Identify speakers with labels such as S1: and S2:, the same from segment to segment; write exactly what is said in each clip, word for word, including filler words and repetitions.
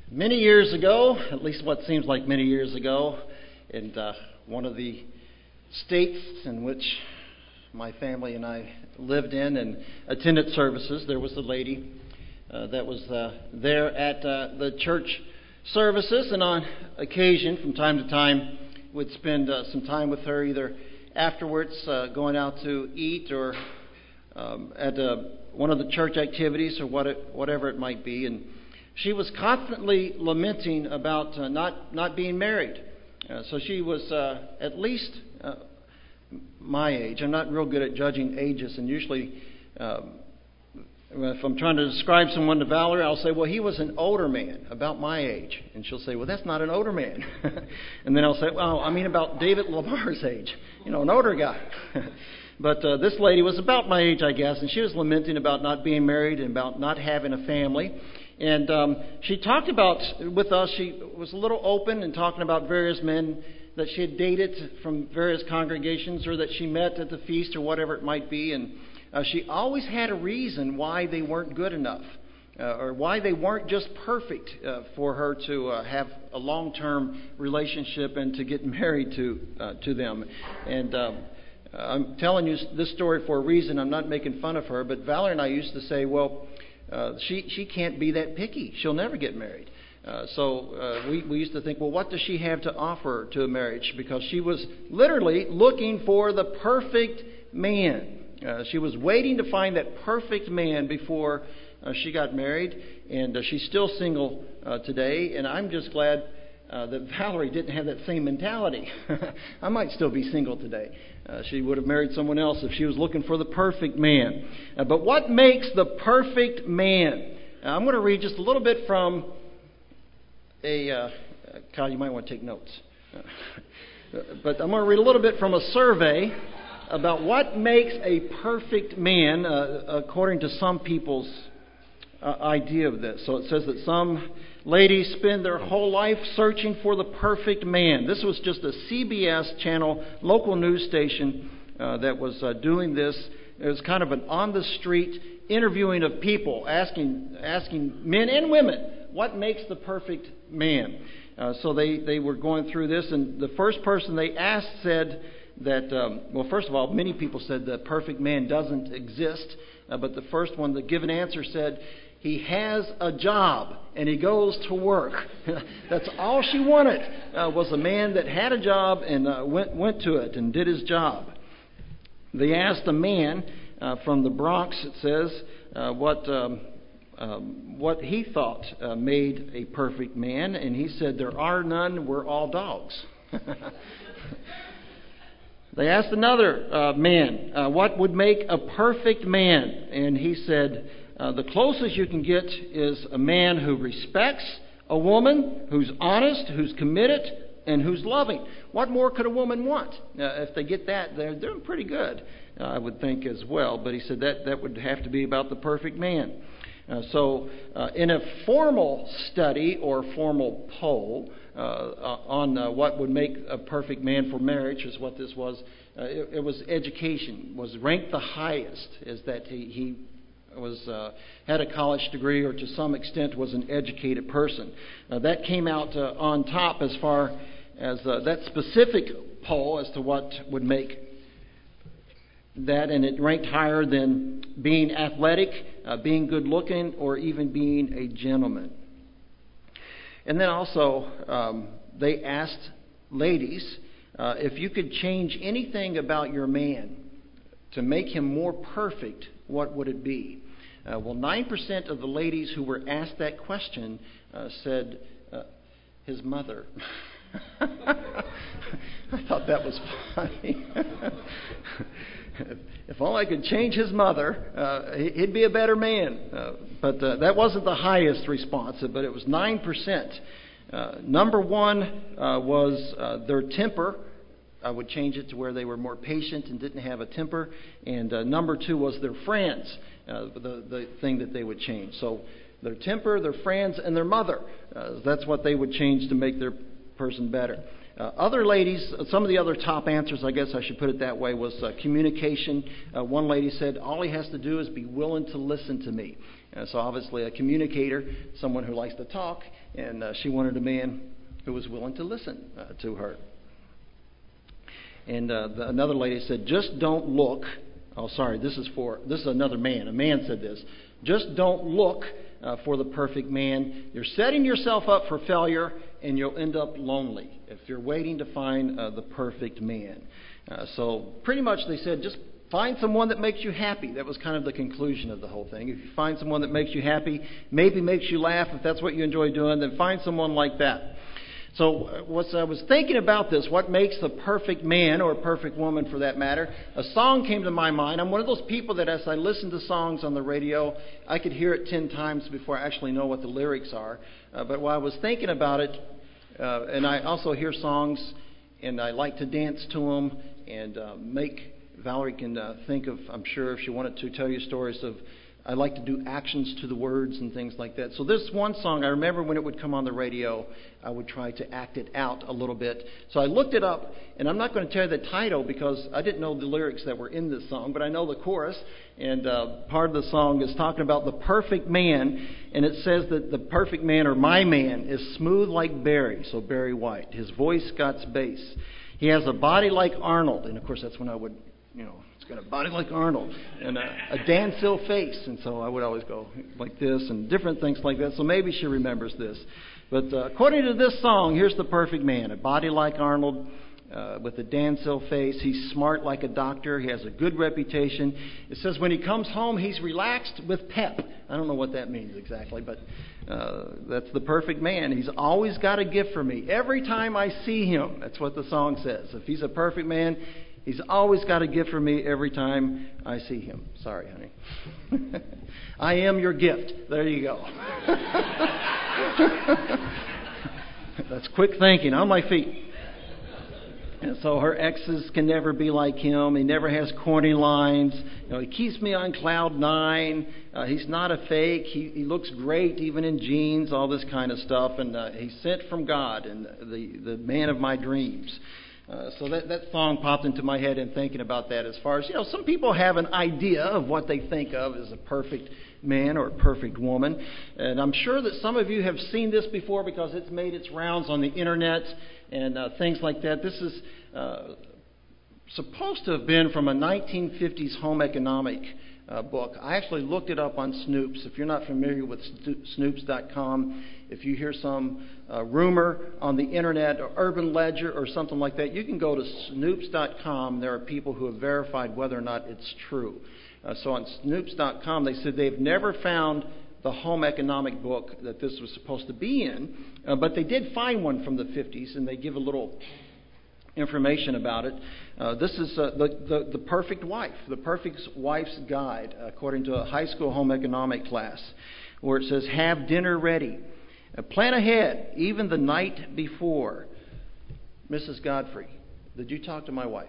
S1: Many years ago, at least what seems like many years ago, in uh, one of the states in which my family and I lived in and attended services, there was a lady uh, that was uh, there at uh, the church services, and on occasion, from time to time, would spend uh, some time with her, either afterwards uh, going out to eat or um, at uh, one of the church activities or what it, whatever it might be. And she was constantly lamenting about uh, not not being married. Uh, so she was uh, at least uh, my age. I'm not real good at judging ages, and usually um, if I'm trying to describe someone to Valerie, I'll say, well, he was an older man, about my age. And she'll say, well, that's not an older man. And then I'll say, well, I mean about David Lamar's age, you know, an older guy. But uh, this lady was about my age, I guess, and she was lamenting about not being married and about not having a family. And um, she talked about, with us, she was a little open and talking about various men that she had dated from various congregations or that she met at the feast or whatever it might be. And uh, she always had a reason why they weren't good enough uh, or why they weren't just perfect uh, for her to uh, have a long-term relationship and to get married to uh, to them. And um, I'm telling you this story for a reason. I'm not making fun of her, but Valerie and I used to say, well, Uh, she she can't be that picky. She'll never get married. Uh, so uh, we, we used to think, well, what does she have to offer to a marriage? Because she was literally looking for the perfect man. Uh, she was waiting to find that perfect man before uh, she got married. And uh, she's still single uh, today. And I'm just glad uh, that Valerie didn't have that same mentality. I might still be single today. Uh, she would have married someone else if she was looking for the perfect man. Uh, but what makes the perfect man? Uh, I'm going to read just a little bit from a... Uh, Kyle, you might want to take notes. Uh, but I'm going to read a little bit from a survey about what makes a perfect man uh, according to some people's uh, idea of this. So it says that some ladies spend their whole life searching for the perfect man. This was just a C B S channel, local news station uh, that was uh, doing this. It was kind of an on-the-street interviewing of people, asking asking men and women, what makes the perfect man? Uh, so they, they were going through this, and the first person they asked said that, um, well, first of all, many people said the perfect man doesn't exist, uh, but the first one, the given answer said, he has a job and he goes to work. That's all she wanted, uh, was a man that had a job and uh, went went to it and did his job. They asked a man uh, from the Bronx, it says, uh, what um, um, what he thought uh, made a perfect man, and he said, there are none, we're all dogs. They asked another uh, man, uh, what would make a perfect man? And he said, Uh, the closest you can get is a man who respects a woman, who's honest, who's committed, and who's loving. What more could a woman want? Uh, if they get that, they're doing pretty good, uh, I would think as well. But he said that, that would have to be about the perfect man. Uh, so uh, in a formal study or formal poll uh, on uh, what would make a perfect man for marriage, is what this was, uh, it, it was education, was ranked the highest, is that he... he was uh, had a college degree or to some extent was an educated person. Uh, that came out uh, on top as far as uh, that specific poll as to what would make that, and it ranked higher than being athletic, uh, being good looking, or even being a gentleman. And then also um, they asked ladies uh, if you could change anything about your man to make him more perfect, what would it be? Uh, well, nine percent of the ladies who were asked that question uh, said uh, his mother. I thought that was funny. If only I could change his mother, uh, he'd be a better man. Uh, but uh, that wasn't the highest response, but it was nine percent. Uh, number one uh, was uh, their temper. I would change it to where they were more patient and didn't have a temper. And uh, number two was their friends, uh, the, the thing that they would change. So their temper, their friends, and their mother. Uh, that's what they would change to make their person better. Uh, other ladies, some of the other top answers, I guess I should put it that way, was uh, communication. Uh, one lady said, all he has to do is be willing to listen to me. Uh, so obviously a communicator, someone who likes to talk, and uh, she wanted a man who was willing to listen uh, to her. And uh, the, another lady said, just don't look. Oh, sorry, this is for, this is another man. A man said this. Just don't look uh, for the perfect man. You're setting yourself up for failure, and you'll end up lonely if you're waiting to find uh, the perfect man. Uh, so pretty much they said, just find someone that makes you happy. That was kind of the conclusion of the whole thing. If you find someone that makes you happy, maybe makes you laugh, if that's what you enjoy doing, then find someone like that. So as I was thinking about this, what makes the perfect man or perfect woman for that matter, a song came to my mind. I'm one of those people that as I listen to songs on the radio, I could hear it ten times before I actually know what the lyrics are. Uh, but while I was thinking about it, uh, and I also hear songs and I like to dance to them and uh, make, Valerie can uh, think of, I'm sure if she wanted to, tell you stories of, I like to do actions to the words and things like that. So this one song, I remember when it would come on the radio, I would try to act it out a little bit. So I looked it up, and I'm not going to tell you the title because I didn't know the lyrics that were in this song, but I know the chorus, and uh, part of the song is talking about the perfect man, and it says that the perfect man, or my man, is smooth like Barry, so Barry White. His voice got bass. He has a body like Arnold, and of course that's when I would, you know, got a body like Arnold and a, a Dan Sill face, and so I would always go like this and different things like that. So maybe she remembers this. But uh, according to this song, here's the perfect man: a body like Arnold, uh, with a Dan Sill face. He's smart like a doctor. He has a good reputation. It says when he comes home, he's relaxed with pep. I don't know what that means exactly, but uh, that's the perfect man. He's always got a gift for me. Every time I see him, that's what the song says. If he's a perfect man, he's always got a gift for me every time I see him. Sorry, honey. I am your gift. There you go. That's quick thinking on my feet. And so her exes can never be like him. He never has corny lines. You know, he keeps me on cloud nine. Uh, he's not a fake. He, he looks great even in jeans, all this kind of stuff. And uh, he's sent from God and the, the man of my dreams. Uh, so that, that song popped into my head in thinking about that as far as, you know, some people have an idea of what they think of as a perfect man or a perfect woman. And I'm sure that some of you have seen this before because it's made its rounds on the internet and uh, things like that. This is uh, supposed to have been from a nineteen fifties home economic uh, book. I actually looked it up on Snoops. If you're not familiar with Snoops dot com, if you hear some uh, rumor on the internet or Urban Ledger or something like that, you can go to Snoops dot com. There are people who have verified whether or not it's true. Uh, so on Snoops dot com, they said they've never found the home economic book that this was supposed to be in, uh, but they did find one from the fifties, and they give a little information about it. Uh, this is uh, the, the, the perfect wife, the perfect wife's guide, according to a high school home economic class, where it says, have dinner ready. Uh, plan ahead, even the night before. Missus Godfrey, did you talk to my wife?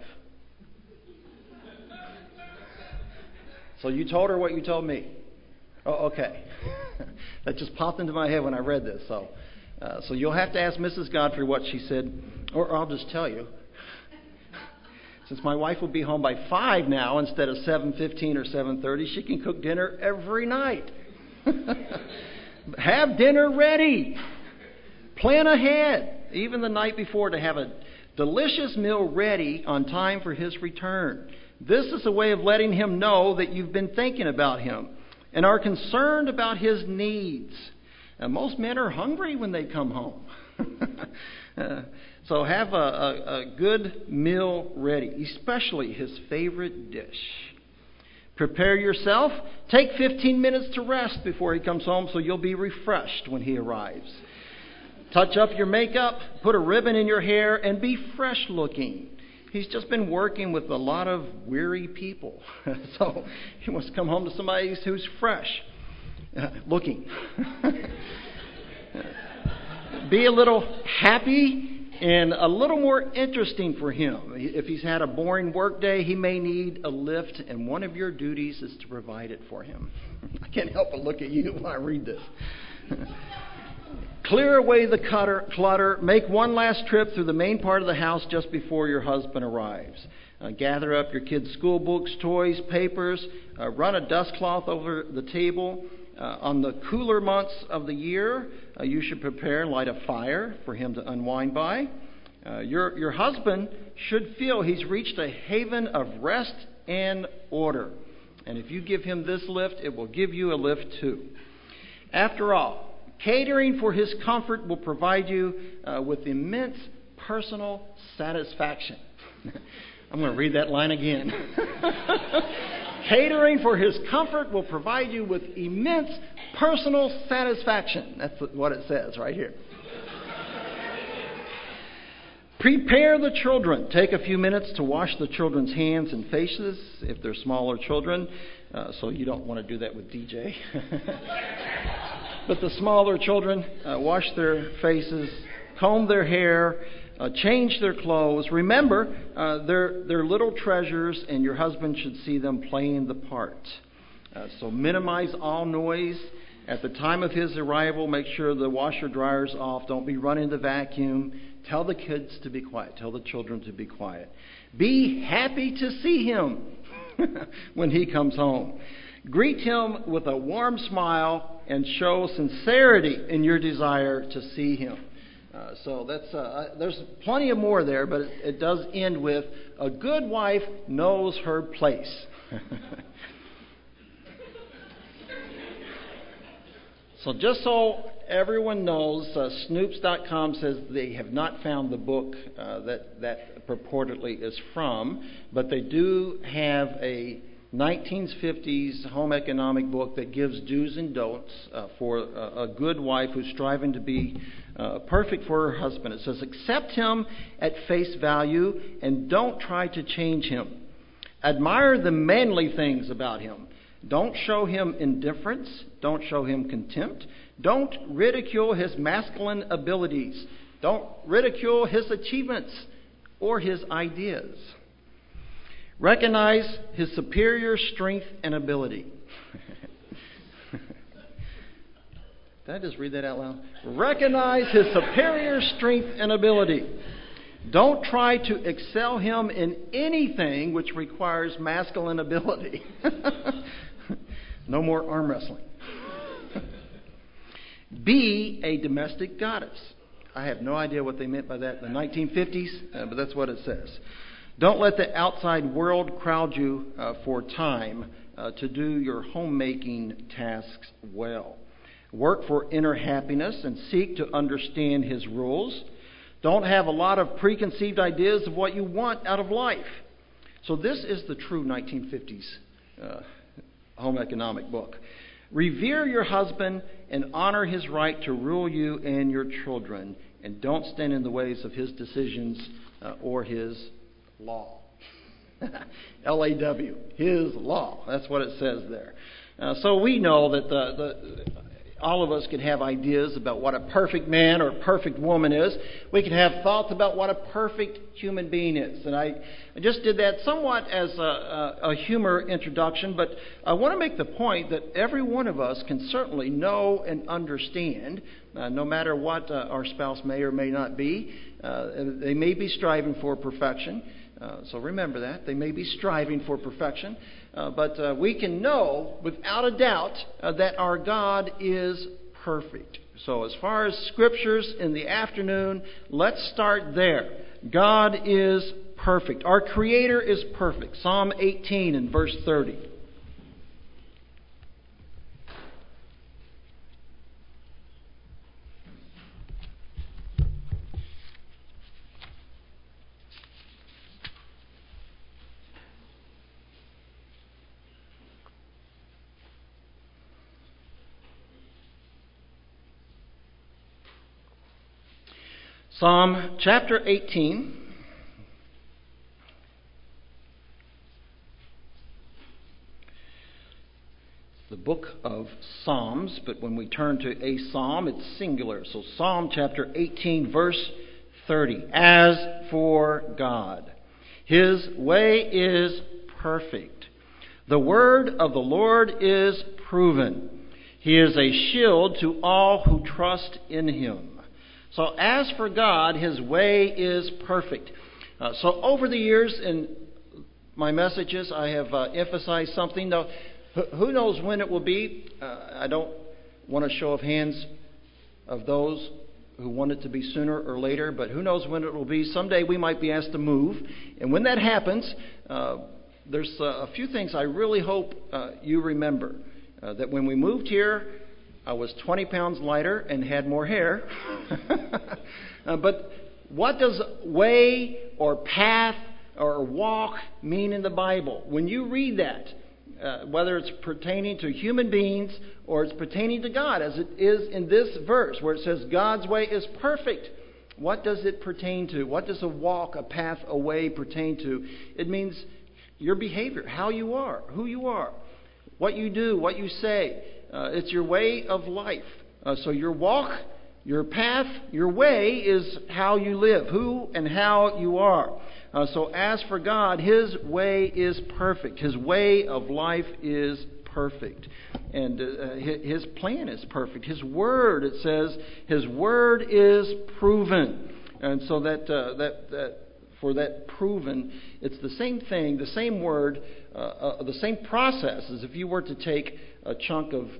S1: So you told her what you told me. Oh, okay. That just popped into my head when I read this. So uh, so you'll have to ask Missus Godfrey what she said, or I'll just tell you. Since my wife will be home by five now instead of seven fifteen or seven thirty, she can cook dinner every night. Have dinner ready. Plan ahead, even the night before, to have a delicious meal ready on time for his return. This is a way of letting him know that you've been thinking about him and are concerned about his needs. And most men are hungry when they come home. uh, so have a, a, a good meal ready, especially his favorite dish. Prepare yourself. Take fifteen minutes to rest before he comes home so you'll be refreshed when he arrives. Touch up your makeup, put a ribbon in your hair, and be fresh looking. He's just been working with a lot of weary people. So he wants to come home to somebody who's fresh uh, looking. Be a little happy and a little more interesting for him. If he's had a boring work day, he may need a lift, and one of your duties is to provide it for him. I can't help but look at you when I read this. Clear away the clutter, clutter. Make one last trip through the main part of the house just before your husband arrives. Uh, gather up your kids' school books, toys, papers. Uh, run a dust cloth over the table. Uh, on the cooler months of the year, uh, you should prepare and light a fire for him to unwind by. Uh, your, your husband should feel he's reached a haven of rest and order. And if you give him this lift, it will give you a lift too. After all, catering for his comfort will provide you uh, with immense personal satisfaction. I'm going to read that line again. Catering for his comfort will provide you with immense personal satisfaction. That's what it says right here. Prepare the children. Take a few minutes to wash the children's hands and faces if they're smaller children. Uh, so you don't want to do that with D J. But the smaller children, uh, wash their faces, comb their hair, uh, change their clothes. Remember, uh, they're, they're little treasures, and your husband should see them playing the part. Uh, so minimize all noise. At the time of his arrival, make sure the washer dryer's off. Don't be running the vacuum. Tell the kids to be quiet. Tell the children to be quiet. Be happy to see him when he comes home. Greet him with a warm smile and show sincerity in your desire to see him. Uh, so that's uh, there's plenty of more there, but it, it does end with, a good wife knows her place. So just so everyone knows, uh, Snoops dot com says they have not found the book uh, that that purportedly is from, but they do have a nineteen fifties home economic book that gives do's and don'ts uh, for a, a good wife who's striving to be uh, perfect for her husband. It says, accept him at face value and don't try to change him. Admire the manly things about him. Don't show him indifference. Don't show him contempt. Don't ridicule his masculine abilities. Don't ridicule his achievements or his ideas. Recognize his superior strength and ability. Did I just read that out loud? Recognize his superior strength and ability. Don't try to excel him in anything which requires masculine ability. No more arm wrestling. Be a domestic goddess. I have no idea what they meant by that in the nineteen fifties, uh, but that's what it says. Don't let the outside world crowd you uh, for time uh, to do your homemaking tasks well. Work for inner happiness and seek to understand his rules. Don't have a lot of preconceived ideas of what you want out of life. So this is the true nineteen fifties uh, home economic book. Revere your husband and honor his right to rule you and your children. And don't stand in the ways of his decisions uh, or his law. L A W, his law. That's what it says there. Uh, so we know that the, the all of us can have ideas about what a perfect man or perfect woman is. We can have thoughts about what a perfect human being is. And I, I just did that somewhat as a, a, a humor introduction, but I want to make the point that every one of us can certainly know and understand, uh, no matter what uh, our spouse may or may not be. Uh, they may be striving for perfection. Uh, so remember that. They may be striving for perfection. Uh, but uh, we can know without a doubt uh, that our God is perfect. So as far as scriptures in the afternoon, let's start there. God is perfect. Our Creator is perfect. Psalm eighteen and verse thirty. Psalm chapter eighteen. The book of Psalms, but when we turn to a psalm, it's singular. So Psalm chapter eighteen, verse thirty. As for God, his way is perfect. The word of the Lord is proven. He is a shield to all who trust in him. So as for God, his way is perfect. Uh, so over the years in my messages, I have uh, emphasized something. Now, Who knows when it will be? Uh, I don't want a show of hands of those who want it to be sooner or later, but who knows when it will be. Someday we might be asked to move. And when that happens, uh, there's uh, a few things I really hope uh, you remember. Uh, that when we moved here, I was twenty pounds lighter and had more hair. uh, but what does way or path or walk mean in the Bible? When you read that, uh, whether it's pertaining to human beings or it's pertaining to God, as it is in this verse where it says God's way is perfect, what does it pertain to? What does a walk, a path, a way pertain to? It means your behavior, how you are, who you are, what you do, what you say. Uh, it's your way of life. Uh, so your walk, your path, your way is how you live, who and how you are. Uh, so as for God, His way is perfect. His way of life is perfect. And uh, His plan is perfect. His Word, it says, His Word is proven. And so that uh, that that for that proven, it's the same thing, the same word, uh, uh, the same process as if you were to take a chunk of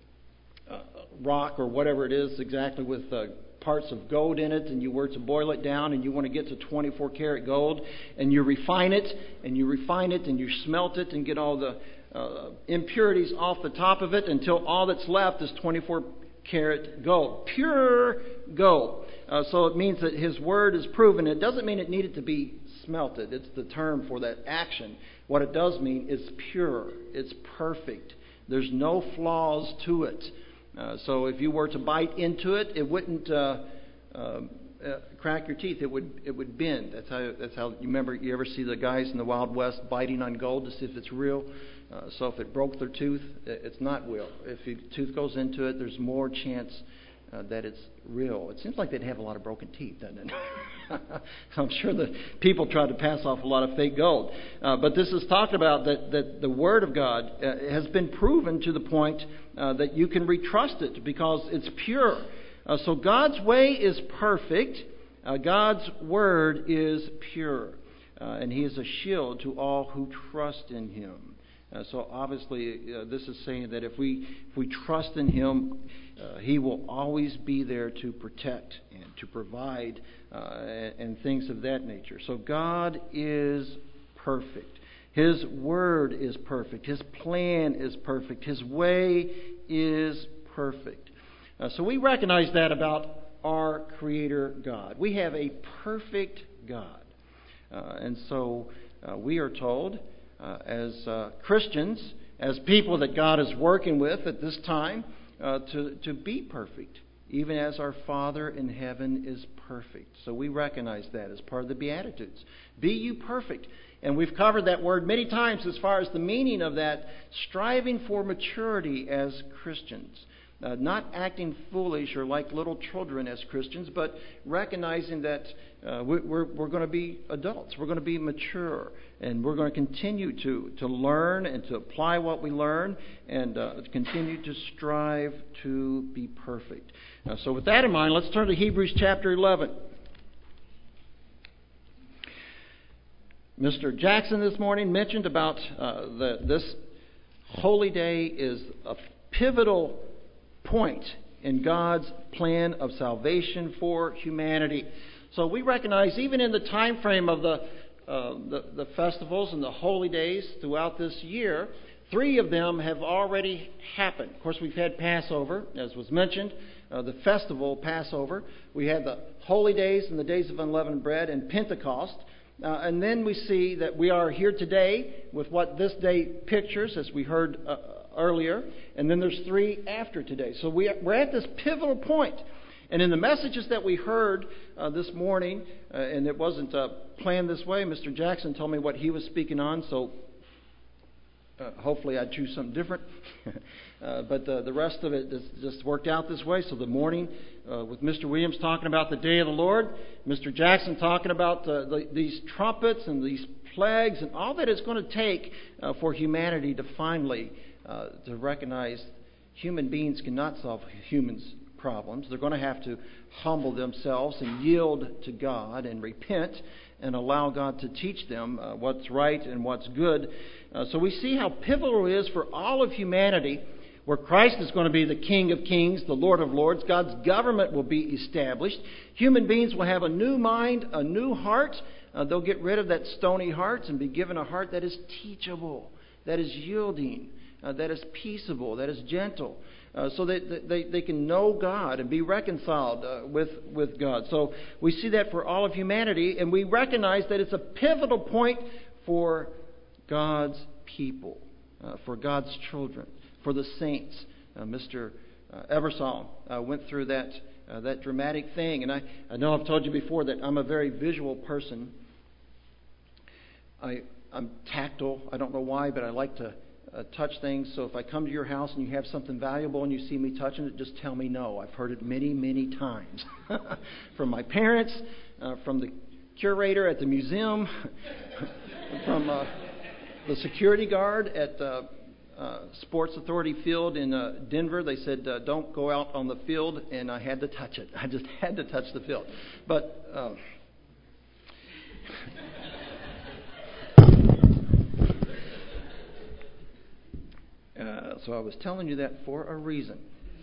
S1: uh, rock or whatever it is exactly with uh, parts of gold in it, and you were to boil it down, and you want to get to twenty-four karat gold, and you refine it, and you refine it, and you smelt it, and get all the uh, impurities off the top of it until all that's left is twenty-four karat gold, pure gold. Uh, so it means that His Word is proven. It doesn't mean it needed to be smelted. It's the term for that action. What it does mean is pure. It's perfect. There's no flaws to it. Uh, so if you were to bite into it, it wouldn't uh, uh, uh, crack your teeth. It would it would bend. That's how. That's how. You remember? You ever see the guys in the Wild West biting on gold to see if it's real? Uh, so if it broke their tooth, it's not real. If your tooth goes into it, there's more chance uh, that it's real. It seems like they'd have a lot of broken teeth, doesn't it? I'm sure the people tried to pass off a lot of fake gold. Uh, but this is talking about that, that the Word of God uh, has been proven to the point uh, that you can retrust it because it's pure. Uh, so God's way is perfect. Uh, God's Word is pure. Uh, and He is a shield to all who trust in Him. Uh, so obviously, uh, this is saying that if we if we trust in Him, uh, He will always be there to protect and to provide uh, and, and things of that nature. So God is perfect. His Word is perfect. His plan is perfect. His way is perfect. Uh, so we recognize that about our Creator God. We have a perfect God. Uh, and so uh, we are told Uh, as uh, Christians, as people that God is working with at this time, uh, to, to be perfect, even as our Father in heaven is perfect. So we recognize that as part of the Beatitudes. Be you perfect. And we've covered that word many times as far as the meaning of that, striving for maturity as Christians. Uh, not acting foolish or like little children as Christians, but recognizing that uh, we, we're, we're going to be adults. We're going to be mature. And we're going to continue to, to learn and to apply what we learn and uh, continue to strive to be perfect. Uh, so with that in mind, let's turn to Hebrews chapter eleven. Mister Jackson this morning mentioned about uh, the, this holy day is a pivotal point in God's plan of salvation for humanity. So we recognize even in the time frame of the, uh, the the festivals and the holy days throughout this year, three of them have already happened. Of course, we've had Passover, as was mentioned, uh, the festival Passover. We had the holy days and the days of unleavened bread and Pentecost. Uh, and then we see that we are here today with what this day pictures, as we heard uh, earlier, and then there's three after today. So we, we're at this pivotal point. And in the messages that we heard uh, this morning, uh, and it wasn't uh, planned this way, Mister Jackson told me what he was speaking on, so uh, hopefully I'd choose something different. uh, but uh, the rest of it just worked out this way. So the morning uh, with Mister Williams talking about the day of the Lord, Mister Jackson talking about uh, the, these trumpets and these plagues and all that it's going to take uh, for humanity to finally Uh, to recognize human beings cannot solve humans' problems. They're going to have to humble themselves and yield to God and repent and allow God to teach them uh, what's right and what's good. Uh, so we see how pivotal it is for all of humanity, where Christ is going to be the King of Kings, the Lord of Lords. God's government will be established. Human beings will have a new mind, a new heart. Uh, they'll get rid of that stony heart and be given a heart that is teachable, that is yielding, uh, that is peaceable, that is gentle, uh, so that they, they can know God and be reconciled uh, with, with God. So we see that for all of humanity, and we recognize that it's a pivotal point for God's people, uh, for God's children, for the saints. Uh, Mister Uh, Ebersol uh, went through that uh, that dramatic thing, and I, I know I've told you before that I'm a very visual person. I, I'm tactile. I don't know why, but I like to uh, touch things. So if I come to your house and you have something valuable and you see me touching it, just tell me no. I've heard it many, many times from my parents, uh, from the curator at the museum, from uh, the security guard at uh, uh, Sports Authority Field in uh, Denver. They said, uh, don't go out on the field, and I had to touch it. I just had to touch the field. But uh, uh, so I was telling you that for a reason.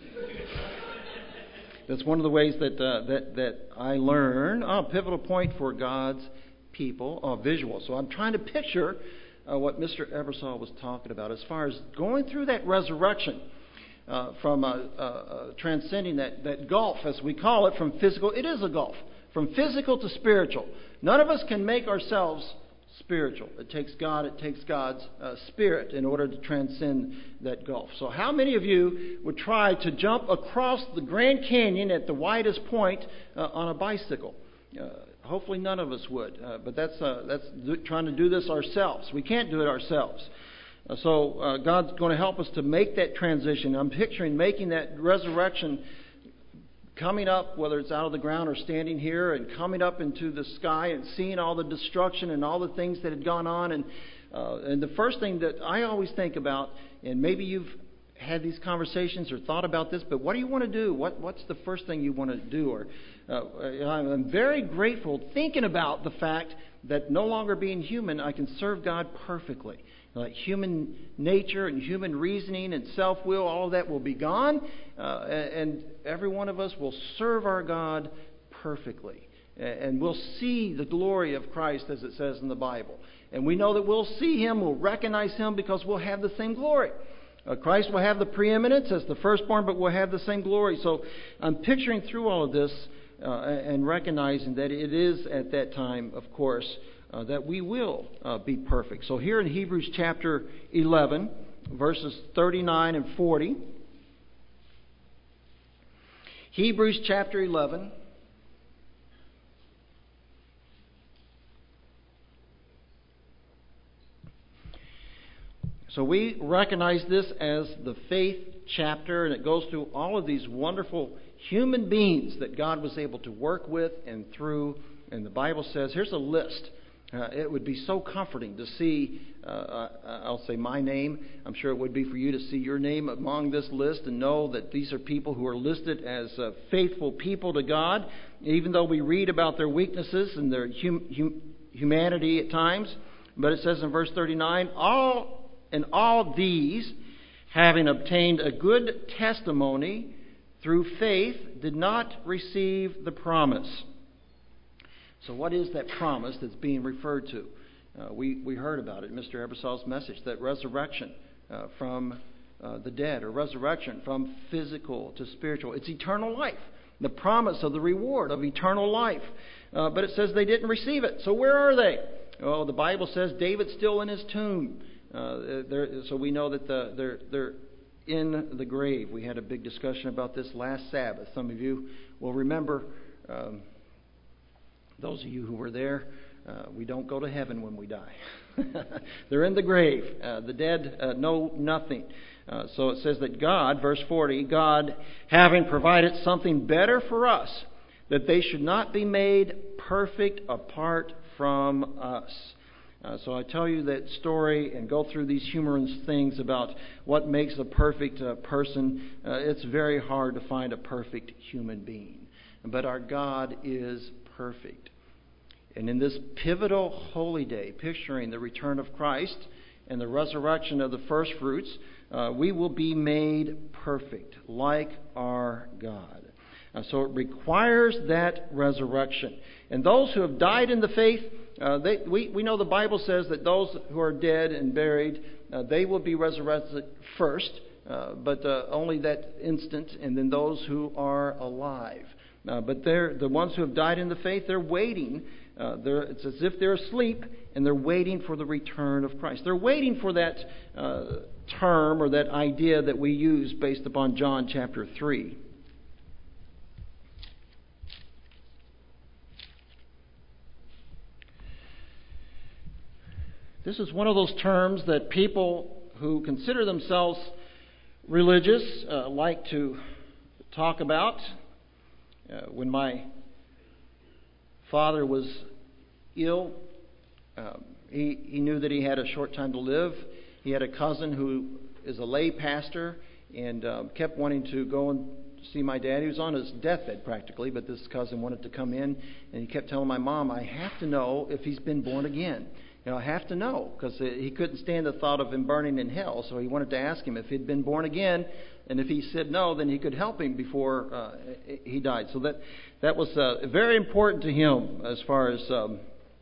S1: That's one of the ways that uh, that that I learn. Oh, pivotal point for God's people. Oh, visual. So I'm trying to picture uh, what Mister Ebersol was talking about as far as going through that resurrection, uh, from uh, uh, uh, transcending that that gulf, as we call it, from physical. It is a gulf from physical to spiritual. None of us can make ourselves spiritual. It takes God, it takes God's uh, Spirit in order to transcend that gulf. So how many of you would try to jump across the Grand Canyon at the widest point uh, on a bicycle? Uh, hopefully none of us would. Uh, but that's uh, that's do, trying to do this ourselves. We can't do it ourselves. Uh, so uh, God's going to help us to make that transition. I'm picturing making that resurrection, coming up, whether it's out of the ground or standing here, and coming up into the sky and seeing all the destruction and all the things that had gone on. And uh, and the first thing that I always think about, and maybe you've had these conversations or thought about this, but what do you want to do? What What's the first thing you want to do? Or uh, I'm very grateful thinking about the fact that no longer being human, I can serve God perfectly. Like human nature and human reasoning and self-will, all of that will be gone. Uh, and every one of us will serve our God perfectly. And we'll see the glory of Christ, as it says in the Bible. And we know that we'll see Him, we'll recognize Him, because we'll have the same glory. Uh, Christ will have the preeminence as the firstborn, but we'll have the same glory. So I'm picturing through all of this uh, and recognizing that it is at that time, of course, Uh, that we will uh, be perfect. So here in Hebrews chapter eleven, verses thirty-nine and forty. Hebrews chapter eleven. So we recognize this as the faith chapter, and it goes through all of these wonderful human beings that God was able to work with and through. And the Bible says, here's a list. Uh, it would be so comforting to see, uh, I'll say my name. I'm sure it would be for you to see your name among this list and know that these are people who are listed as uh, faithful people to God, even though we read about their weaknesses and their hum- hum- humanity at times. But it says in verse thirty-nine, all and all these, having obtained a good testimony through faith, did not receive the promise. So what is that promise that's being referred to? Uh, we, we heard about it in Mister Ebersol's message, that resurrection uh, from uh, the dead, or resurrection from physical to spiritual. It's eternal life, the promise of the reward of eternal life. Uh, but it says they didn't receive it. So where are they? Well, the Bible says David's still in his tomb. Uh, so we know that the, they're, they're in the grave. We had a big discussion about this last Sabbath. Some of you will remember... Um, Those of you who were there, uh, we don't go to heaven when we die. They're in the grave. Uh, the dead uh, know nothing. Uh, so it says that God, verse forty, God, having provided something better for us, that they should not be made perfect apart from us. Uh, so I tell you that story and go through these humorous things about what makes a perfect uh, person. Uh, it's very hard to find a perfect human being. But our God is perfect. And in this pivotal holy day, picturing the return of Christ and the resurrection of the first fruits, uh, we will be made perfect like our God. Uh, so it requires that resurrection. And those who have died in the faith, uh, they, we, we know the Bible says that those who are dead and buried, uh, they will be resurrected first, uh, but uh, only that instant, and then those who are alive. Uh, but they're, the ones who have died in the faith, they're waiting. Uh, they're, it's as if they're asleep, and they're waiting for the return of Christ. They're waiting for that uh, term or that idea that we use based upon John chapter three. This is one of those terms that people who consider themselves religious uh, like to talk about. Uh, when my father was ill, uh, he, he knew that he had a short time to live. He had a cousin who is a lay pastor and uh, kept wanting to go and see my dad. He was on his deathbed practically, but this cousin wanted to come in, and he kept telling my mom, I have to know if he's been born again. You know, I have to know, because he couldn't stand the thought of him burning in hell. So he wanted to ask him if he'd been born again, and if he said no, then he could help him before uh, he died. So that that was uh, very important to him as far as um,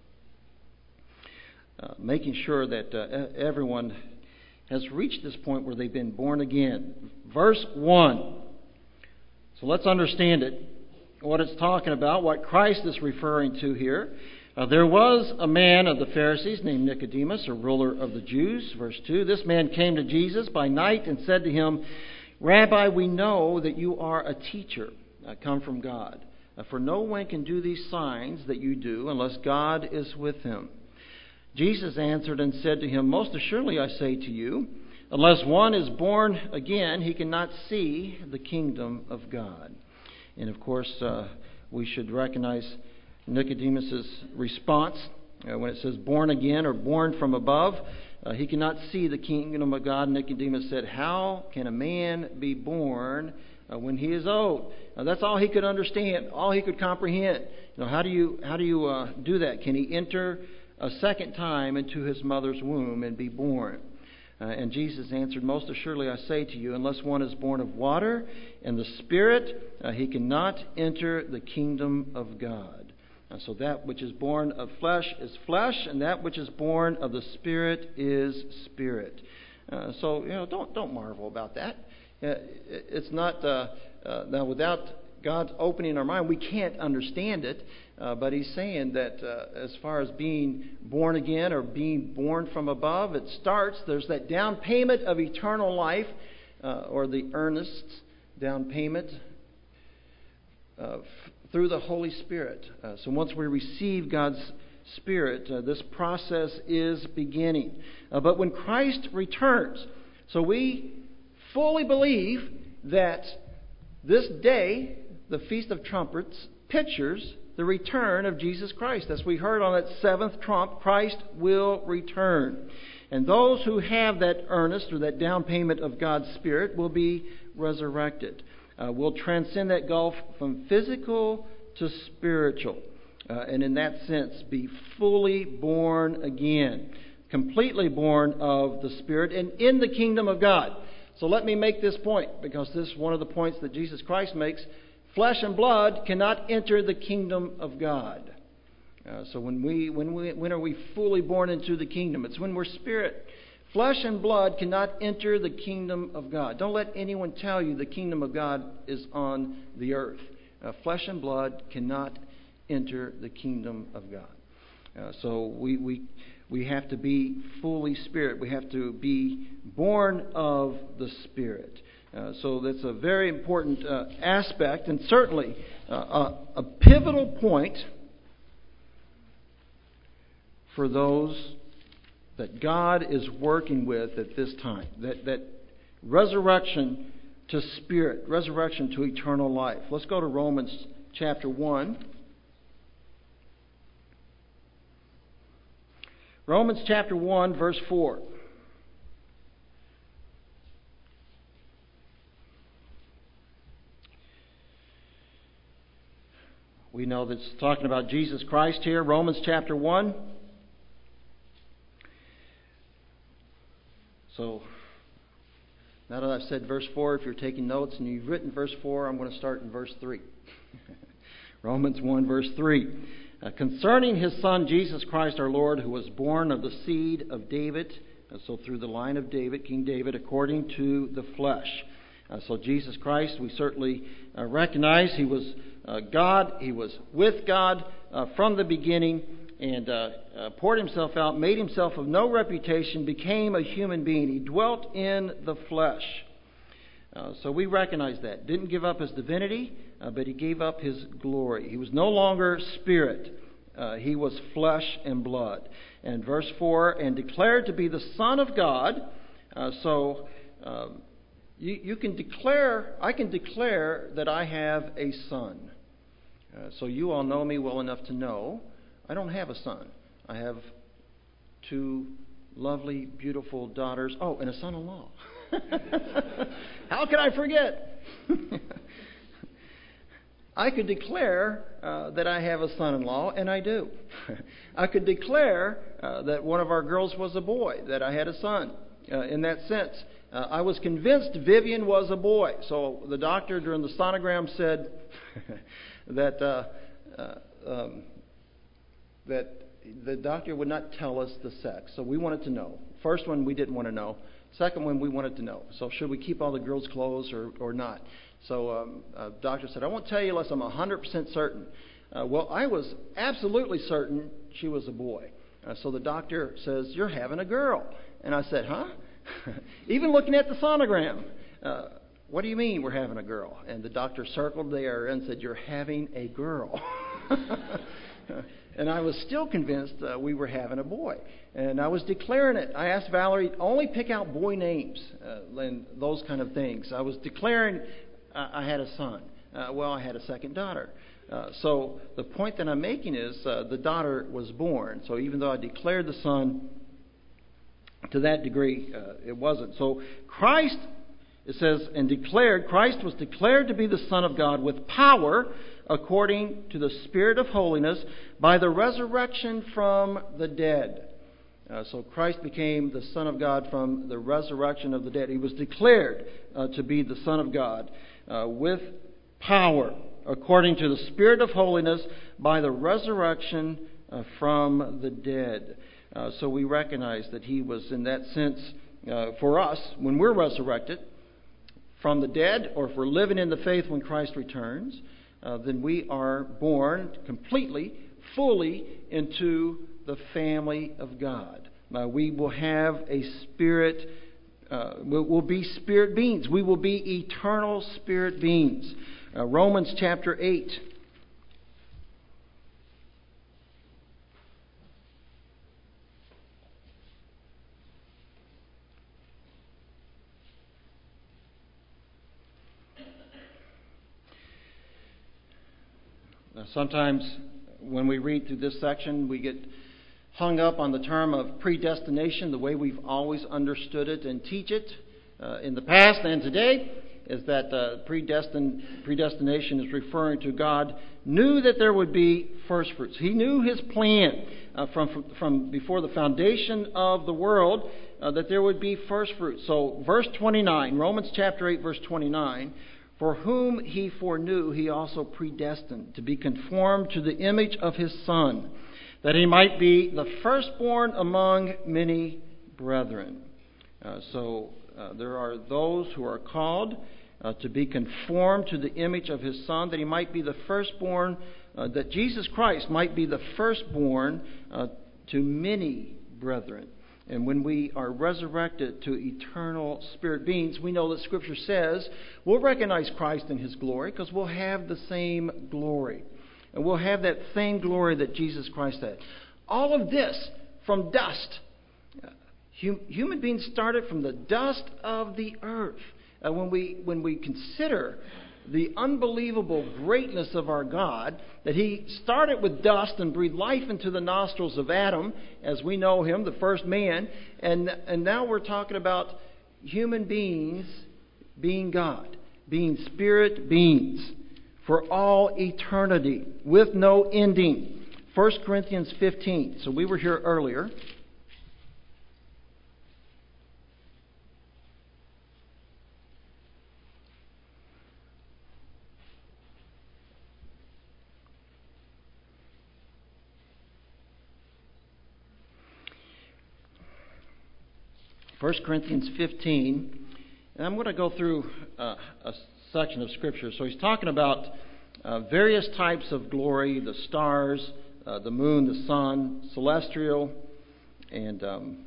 S1: uh, making sure that uh, everyone has reached this point where they've been born again. Verse one. So let's understand it, what it's talking about, what Christ is referring to here. Uh, there was a man of the Pharisees named Nicodemus, a ruler of the Jews. Verse two, this man came to Jesus by night and said to him, Rabbi, we know that you are a teacher, uh, come from God. Uh, for no one can do these signs that you do unless God is with him. Jesus answered and said to him, Most assuredly I say to you, unless one is born again, he cannot see the kingdom of God. And of course, uh, we should recognize Nicodemus' response uh, when it says born again or born from above. Uh, he cannot see the kingdom of God. Nicodemus said, how can a man be born uh, when he is old? Now, that's all he could understand, all he could comprehend. You know, how do you how do you uh, do that? Can he enter a second time into his mother's womb and be born? Uh, and Jesus answered, Most assuredly I say to you, unless one is born of water and the Spirit, uh, he cannot enter the kingdom of God. Uh, so that which is born of flesh is flesh, and that which is born of the Spirit is spirit. Uh, so you know, don't don't marvel about that. Uh, it's not uh, uh, now without God opening our mind, we can't understand it. Uh, but He's saying that uh, as far as being born again or being born from above, it starts. There's that down payment of eternal life, uh, or the earnest down payment Uh, through the Holy Spirit. Uh, so once we receive God's Spirit, uh, this process is beginning. Uh, but when Christ returns, so we fully believe that this day, the Feast of Trumpets, pictures the return of Jesus Christ. As we heard on that seventh trump, Christ will return. And those who have that earnest or that down payment of God's Spirit will be resurrected. Uh, will transcend that gulf from physical to spiritual. Uh, and in that sense, be fully born again. Completely born of the Spirit and in the kingdom of God. So let me make this point, because this is one of the points that Jesus Christ makes. Flesh and blood cannot enter the kingdom of God. Uh, so when we, when we, when are we fully born into the kingdom? It's when we're spirit. Flesh and blood cannot enter the kingdom of God. Don't let anyone tell you the kingdom of God is on the earth. Uh, flesh and blood cannot enter the kingdom of God. Uh, so we, we we have to be fully spirit. We have to be born of the Spirit. Uh, so that's a very important uh, aspect, and certainly uh, a, a pivotal point for those that God is working with at this time. That, that resurrection to spirit, resurrection to eternal life. Let's go to Romans chapter one. Romans chapter one, verse four. We know that it's talking about Jesus Christ here. Romans chapter one. So, now that I've said verse four, if you're taking notes and you've written verse four, I'm going to start in verse three. Romans one, verse three. Uh, concerning his Son, Jesus Christ our Lord, who was born of the seed of David, uh, so through the line of David, King David, according to the flesh. Uh, so Jesus Christ, we certainly uh, recognize he was uh, God. He was with God uh, from the beginning, and uh, uh, poured himself out, made himself of no reputation, became a human being. He dwelt in the flesh. Uh, so we recognize that. Didn't give up his divinity, uh, but he gave up his glory. He was no longer spirit. Uh, he was flesh and blood. And verse four, and declared to be the Son of God. Uh, so um, you, you can declare, I can declare that I have a son. Uh, so you all know me well enough to know I don't have a son. I have two lovely, beautiful daughters. Oh, and a son-in-law. How can I forget? I could declare uh, that I have a son-in-law, and I do. I could declare uh, that one of our girls was a boy, that I had a son. Uh, in that sense, uh, I was convinced Vivian was a boy. So the doctor during the sonogram said that uh, uh, um, that the doctor would not tell us the sex. So we wanted to know. First one we didn't want to know. Second one we wanted to know. So should we keep all the girls' clothes or, or not? So um, uh, doctor said, I won't tell you unless I'm one hundred percent certain. Uh, well, I was absolutely certain she was a boy. Uh, so the doctor says, you're having a girl. And I said, huh? Even looking at the sonogram. Uh, what do you mean we're having a girl? And the doctor circled there and said, you're having a girl. And I was still convinced uh, we were having a boy. And I was declaring it. I asked Valerie, only pick out boy names uh, and those kind of things. I was declaring uh, I had a son. Uh, well, I had a second daughter. Uh, so the point that I'm making is uh, the daughter was born. So even though I declared the son, to that degree, uh, it wasn't. So Christ, it says, and declared, Christ was declared to be the Son of God with power, according to the Spirit of holiness, by the resurrection from the dead. Uh, so Christ became the Son of God from the resurrection of the dead. He was declared uh, to be the Son of God uh, with power, according to the Spirit of holiness, by the resurrection uh, from the dead. Uh, so we recognize that he was, in that sense, uh, for us, when we're resurrected from the dead, or if we're living in the faith when Christ returns, Uh, then we are born completely, fully into the family of God. Uh, we will have a spirit, uh, we'll, we'll be spirit beings. We will be eternal spirit beings. Uh, Romans chapter eight. Sometimes when we read through this section, we get hung up on the term of predestination, the way we've always understood it and teach it uh, in the past and today, is that uh, predestin- predestination is referring to God knew that there would be first fruits. He knew his plan uh, from, from, from before the foundation of the world uh, that there would be first fruits. So verse twenty-nine, Romans chapter eight, verse twenty-nine, for whom he foreknew, he also predestined to be conformed to the image of his Son, that he might be the firstborn among many brethren. Uh, so uh, there are those who are called uh, to be conformed to the image of his Son, that he might be the firstborn, uh, that Jesus Christ might be the firstborn uh, to many brethren. And when we are resurrected to eternal spirit beings, we know that Scripture says we'll recognize Christ in his glory because we'll have the same glory. And we'll have that same glory that Jesus Christ had. All of this from dust. Hum, human beings started from the dust of the earth. Uh, when we when we consider the unbelievable greatness of our God, that He started with dust and breathed life into the nostrils of Adam, as we know him, the first man, and, and now we're talking about human beings being God, being spirit beings for all eternity, with no ending. First Corinthians fifteen. So we were here earlier. First Corinthians fifteen, and I'm going to go through uh, a section of Scripture. So he's talking about uh, various types of glory, the stars, uh, the moon, the sun, celestial, and um,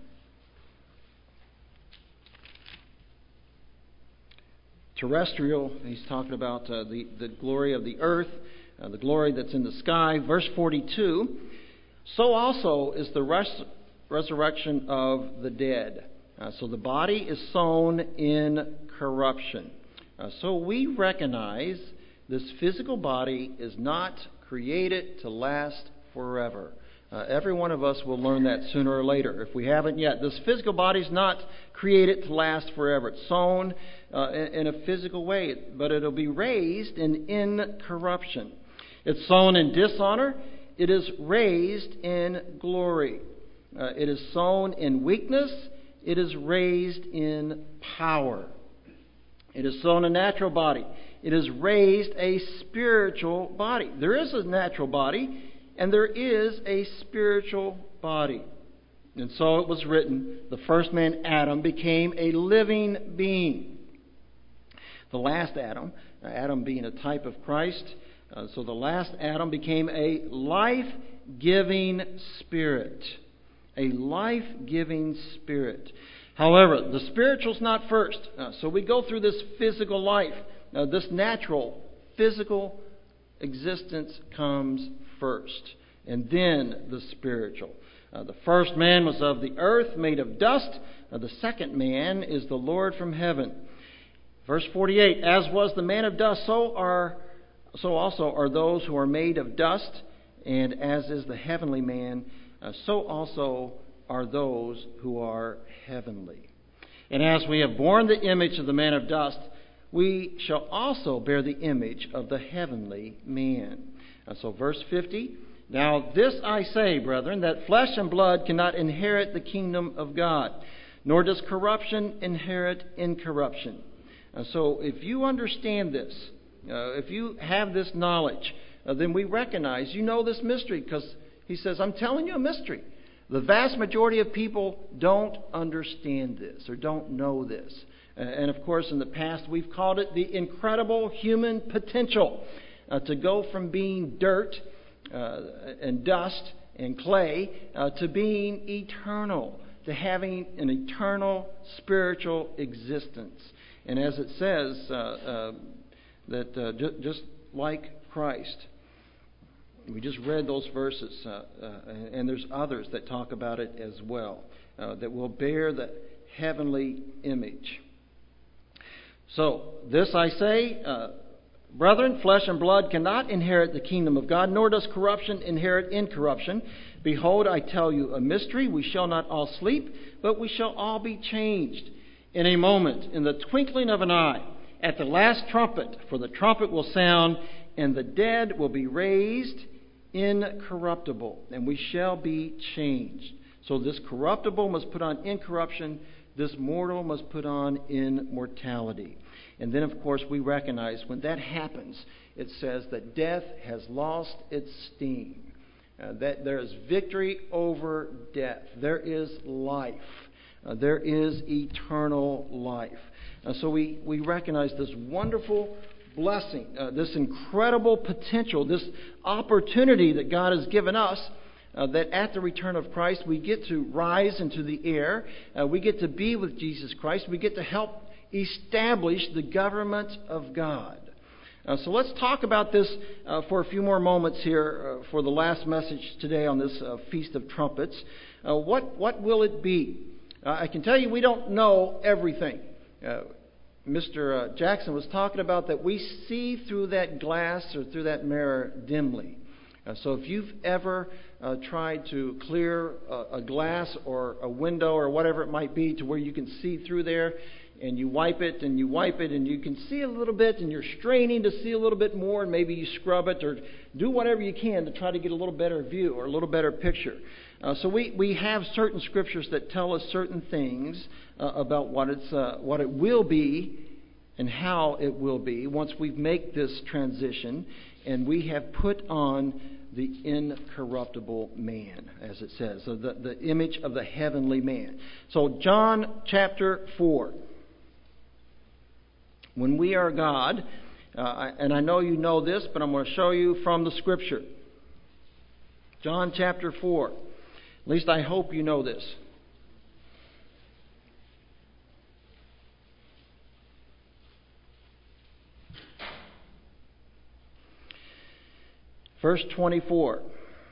S1: terrestrial. He's talking about uh, the, the glory of the earth, uh, the glory that's in the sky. Verse forty-two, so also is the res- resurrection of the dead. Uh, so the body is sown in corruption. Uh, so we recognize this physical body is not created to last forever. Uh, every one of us will learn that sooner or later, if we haven't yet. This physical body is not created to last forever. It's sown uh, in, in a physical way, but it'll be raised in incorruption. It's sown in dishonor. It is raised in glory. Uh, it is sown in weakness. It is raised in power. It is sown a natural body. It is raised a spiritual body. There is a natural body, and there is a spiritual body. And so it was written, the first man, Adam, became a living being. The last Adam, Adam being a type of Christ, uh, so the last Adam became a life-giving spirit. A life-giving spirit. However, the spiritual's not first. Uh, so we go through this physical life. Uh, this natural, physical existence comes first. And then the spiritual. Uh, the first man was of the earth, made of dust. Uh, the second man is the Lord from heaven. Verse forty-eight, as was the man of dust, so are so also are those who are made of dust, and as is the heavenly man, Uh, so also are those who are heavenly. And as we have borne the image of the man of dust, we shall also bear the image of the heavenly man. And so verse fifty, now this I say, brethren, that flesh and blood cannot inherit the kingdom of God, nor does corruption inherit incorruption. And so if you understand this, uh, if you have this knowledge, uh, then we recognize you know this mystery, because he says, I'm telling you a mystery. The vast majority of people don't understand this or don't know this. And of course, in the past, we've called it the incredible human potential uh, to go from being dirt uh, and dust and clay uh, to being eternal, to having an eternal spiritual existence. And as it says, uh, uh, that uh, ju- just like Christ, we just read those verses, uh, uh, and there's others that talk about it as well, uh, that will bear the heavenly image. So, this I say, uh, brethren, flesh and blood cannot inherit the kingdom of God, nor does corruption inherit incorruption. Behold, I tell you a mystery. We shall not all sleep, but we shall all be changed in a moment, in the twinkling of an eye, at the last trumpet. For the trumpet will sound, and the dead will be raised incorruptible, and we shall be changed. So this corruptible must put on incorruption, this mortal must put on immortality. And then, of course, we recognize when that happens, it says that death has lost its sting, uh, that there is victory over death, there is life, uh, there is eternal life. Uh, so we, we recognize this wonderful blessing, uh, this incredible potential, this opportunity that God has given us, uh, that at the return of Christ we get to rise into the air, uh, we get to be with Jesus Christ, we get to help establish the government of God. Uh, so let's talk about this uh, for a few more moments here uh, for the last message today on this uh, Feast of Trumpets. Uh, what, what will it be? Uh, I can tell you we don't know everything. Uh, Mister uh, Jackson was talking about that we see through that glass or through that mirror dimly. Uh, so if you've ever uh, tried to clear a, a glass or a window or whatever it might be to where you can see through there, and you wipe it and you wipe it and you can see a little bit and you're straining to see a little bit more, and maybe you scrub it or do whatever you can to try to get a little better view or a little better picture. Uh, so we, we have certain scriptures that tell us certain things uh, about what it's uh, what it will be and how it will be once we make this transition and we have put on the incorruptible man, as it says, so the, the image of the heavenly man. So John chapter four. When we are God, uh, and I know you know this, but I'm going to show you from the Scripture. John chapter four. At least I hope you know this. Verse twenty-four.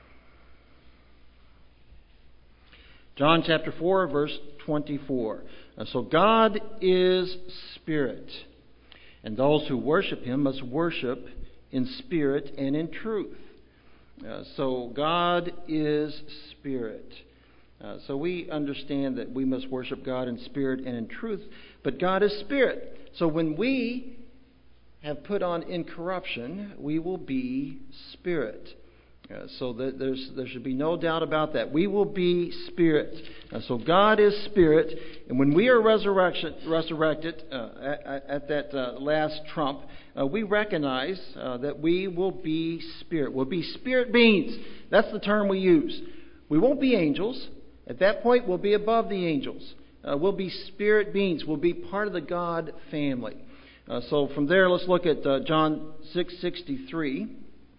S1: John chapter four, verse twenty-four. So God is Spirit, and those who worship Him must worship in spirit and in truth. Uh, so God is Spirit. Uh, so we understand that we must worship God in spirit and in truth, but God is Spirit. So when we have put on incorruption, we will be Spirit. Uh, so that there's there should be no doubt about that. We will be Spirit. Uh, so God is Spirit, and when we are resurrection, resurrected uh, at, at that uh, last trump, uh, we recognize uh, that we will be Spirit. We'll be Spirit beings. That's the term we use. We won't be angels. At that point, we'll be above the angels. Uh, we'll be Spirit beings. We'll be part of the God family. Uh, so from there, let's look at uh, John six sixty-three.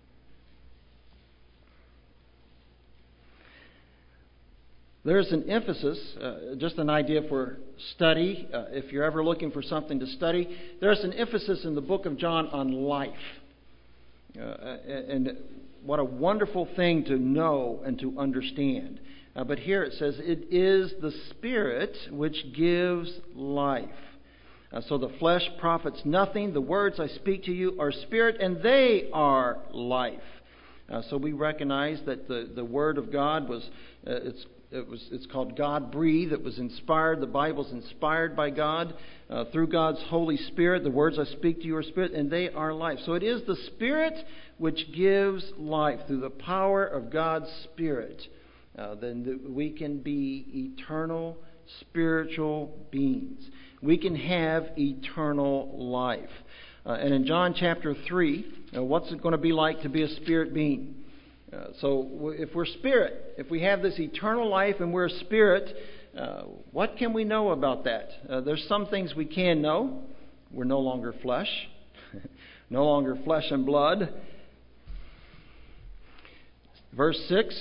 S1: There's an emphasis, uh, just an idea for study. Uh, if you're ever looking for something to study, there's an emphasis in the book of John on life. Uh, and what a wonderful thing to know and to understand. Uh, but here it says, it is the Spirit which gives life. Uh, so the flesh profits nothing. The words I speak to you are spirit, and they are life. Uh, so we recognize that the, the Word of God was, uh, it's It was, it's called God-breathed. It was inspired. The Bible's inspired by God uh, through God's Holy Spirit. The words I speak to you are spirit, and they are life. So it is the Spirit which gives life. Through the power of God's Spirit, uh, then we can be eternal spiritual beings. We can have eternal life. Uh, and in John chapter three, uh, what's it going to be like to be a spirit being? Uh, so if we're spirit, if we have this eternal life and we're a spirit, uh, what can we know about that? Uh, there's some things we can know. We're no longer flesh, no longer flesh and blood. Verse six.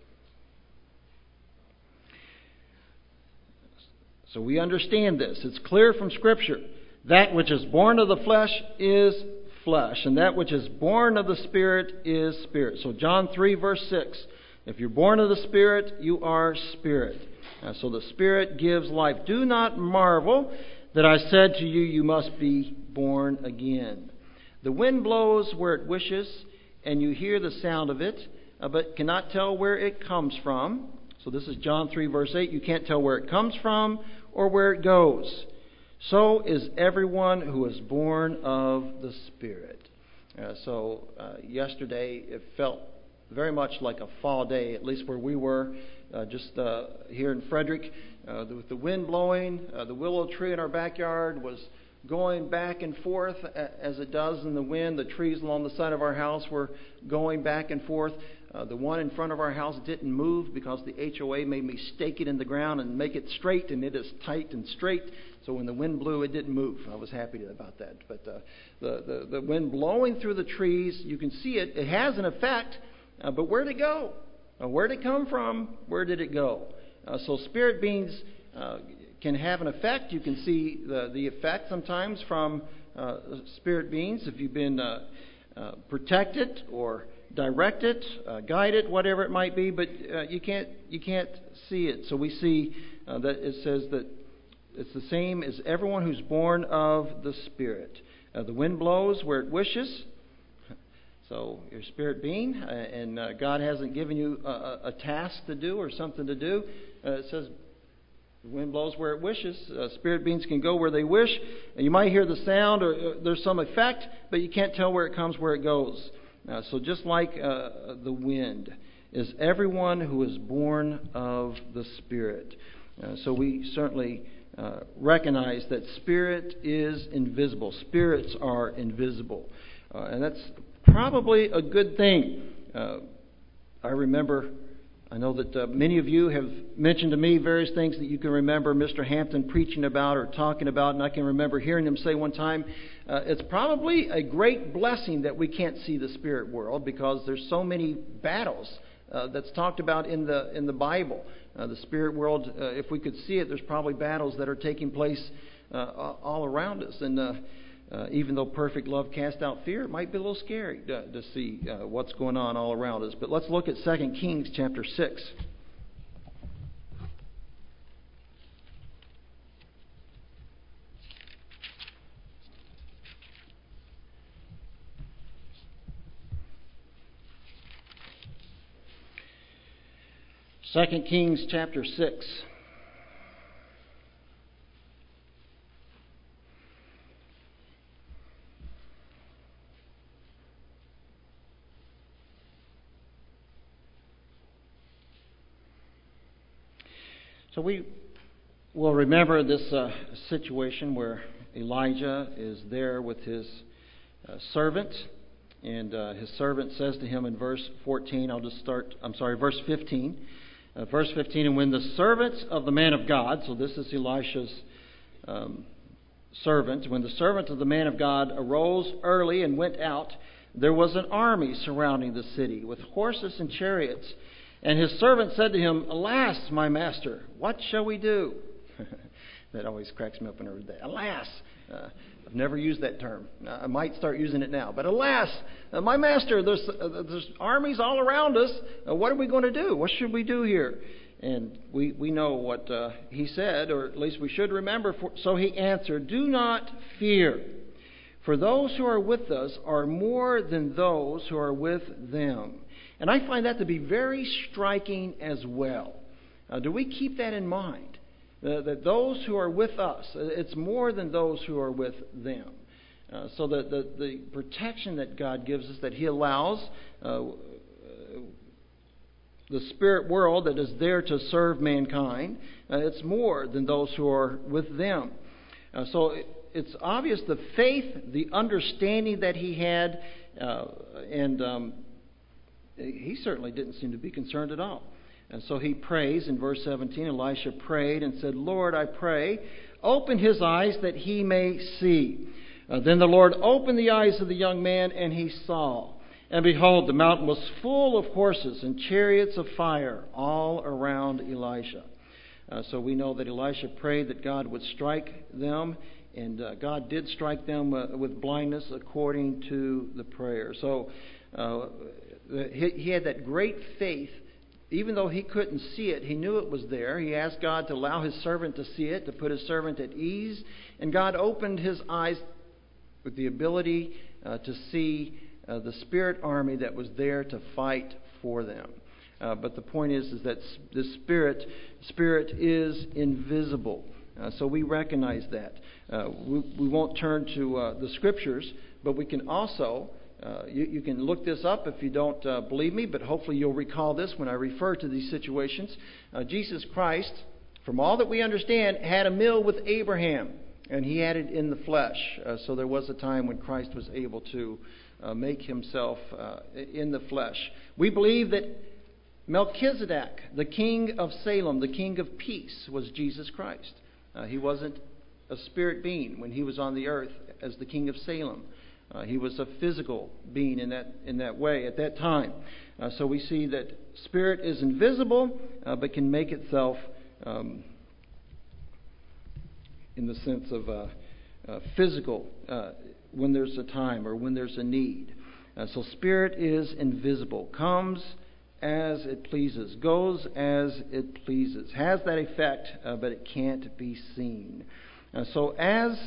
S1: So we understand this. It's clear from Scripture. That which is born of the flesh is flesh, and that which is born of the Spirit is spirit. So John three, verse six. If you're born of the Spirit, you are spirit. Uh, so the Spirit gives life. Do not marvel that I said to you, you must be born again. The wind blows where it wishes, and you hear the sound of it, uh, but cannot tell where it comes from. So this is John three, verse eight. You can't tell where it comes from or where it goes. So is everyone who is born of the Spirit. Uh, so uh, yesterday it felt very much like a fall day, at least where we were, uh, just uh, here in Frederick. Uh, with the wind blowing, uh, the willow tree in our backyard was going back and forth as it does in the wind. The trees along the side of our house were going back and forth. Uh, the one in front of our house didn't move because the H O A made me stake it in the ground and make it straight, and it is tight and straight. So when the wind blew, it didn't move. I was happy about that. But uh, the, the, the wind blowing through the trees, you can see it. It has an effect, uh, but where'd it go? Uh, where'd it come from? Where did it go? Uh, so spirit beings uh, can have an effect. You can see the, the effect sometimes from uh, spirit beings if you've been uh, uh, protected or directed, uh, guided, whatever it might be, but uh, you can't you can't see it. So we see uh, that it says that it's the same as everyone who's born of the Spirit. Uh, the wind blows where it wishes. So you're a spirit being, uh, and uh, God hasn't given you a, a task to do or something to do. Uh, it says the wind blows where it wishes. Uh, spirit beings can go where they wish. And you might hear the sound or uh, there's some effect, but you can't tell where it comes, where it goes. Uh, so just like uh, the wind is everyone who is born of the Spirit. Uh, so we certainly uh, recognize that spirit is invisible. Spirits are invisible. Uh, and that's probably a good thing. Uh, I remember, I know that uh, many of you have mentioned to me various things that you can remember Mister Hampton preaching about or talking about, and I can remember hearing him say one time, uh, it's probably a great blessing that we can't see the spirit world because there's so many battles uh, that's talked about in the in the Bible. Uh, the spirit world, uh, if we could see it, there's probably battles that are taking place uh, all around us, and uh, Uh, even though perfect love casts out fear, it might be a little scary to, to see uh, what's going on all around us. But let's look at Second Kings chapter six. Second Kings chapter six. So we will remember this uh, situation where Elijah is there with his uh, servant, and uh, his servant says to him in verse fourteen, I'll just start, I'm sorry, verse fifteen. Uh, verse fifteen, and when the servants of the man of God, so this is Elisha's um, servant, when the servant of the man of God arose early and went out, there was an army surrounding the city with horses and chariots. And his servant said to him, Alas, my master, what shall we do? That always cracks me up when I read that. Alas. Uh, I've never used that term. Uh, I might start using it now. But alas, uh, my master, there's, uh, there's armies all around us. Uh, what are we going to do? What should we do here? And we, we know what uh, he said, or at least we should remember. For, so he answered, Do not fear, for those who are with us are more than those who are with them. And I find that to be very striking as well. Uh, do we keep that in mind? Uh, that those who are with us, uh, it's more than those who are with them. Uh, so that the, the protection that God gives us, that He allows uh, the spirit world that is there to serve mankind, uh, it's more than those who are with them. Uh, so it, it's obvious the faith, the understanding that he had, uh, and um, he certainly didn't seem to be concerned at all. And so he prays in verse seventeen. Elisha prayed and said, Lord, I pray, open his eyes that he may see. Uh, then the Lord opened the eyes of the young man, and he saw. And behold, the mountain was full of horses and chariots of fire all around Elisha. Uh, so we know that Elisha prayed that God would strike them, and uh, God did strike them uh, with blindness according to the prayer. So uh, he, he had that great faith. Even though he couldn't see it, he knew it was there. He asked God to allow his servant to see it, to put his servant at ease. And God opened his eyes with the ability uh, to see uh, the spirit army that was there to fight for them. Uh, but the point is, is that the spirit, spirit is invisible. Uh, so we recognize that. Uh, we, we won't turn to uh, the scriptures, but we can also... Uh, you, you can look this up if you don't uh, believe me, but hopefully you'll recall this when I refer to these situations. Uh, Jesus Christ, from all that we understand, had a meal with Abraham, and he had it in the flesh. Uh, so there was a time when Christ was able to uh, make himself uh, in the flesh. We believe that Melchizedek, the king of Salem, the king of peace, was Jesus Christ. Uh, he wasn't a spirit being when he was on the earth as the king of Salem. Uh, he was a physical being in that in that way at that time. Uh, so we see that spirit is invisible, uh, but can make itself um, in the sense of uh, uh, physical uh, when there's a time or when there's a need. Uh, so spirit is invisible, comes as it pleases, goes as it pleases, has that effect, uh, but it can't be seen. Uh, so as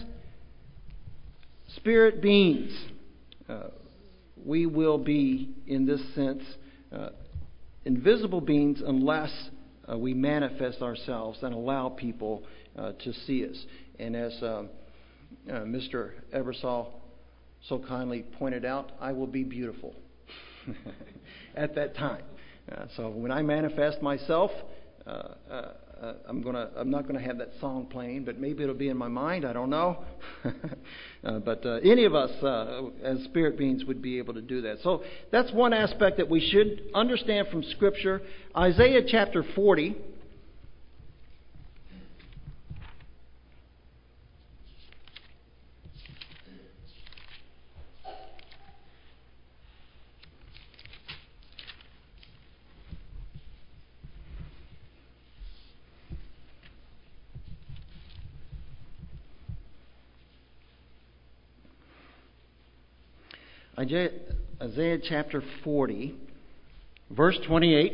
S1: spirit beings, uh, we will be, in this sense, uh, invisible beings unless uh, we manifest ourselves and allow people uh, to see us. And as um, uh, Mister Ebersol so kindly pointed out, I will be beautiful at that time. Uh, so when I manifest myself, uh, uh, uh, I'm gonna I'm not gonna have that song playing, but maybe it'll be in my mind. I don't know. uh, but uh, any of us uh, as spirit beings would be able to do that. So that's one aspect that we should understand from Scripture. Isaiah chapter forty. Isaiah, Isaiah chapter forty, verse twenty-eight.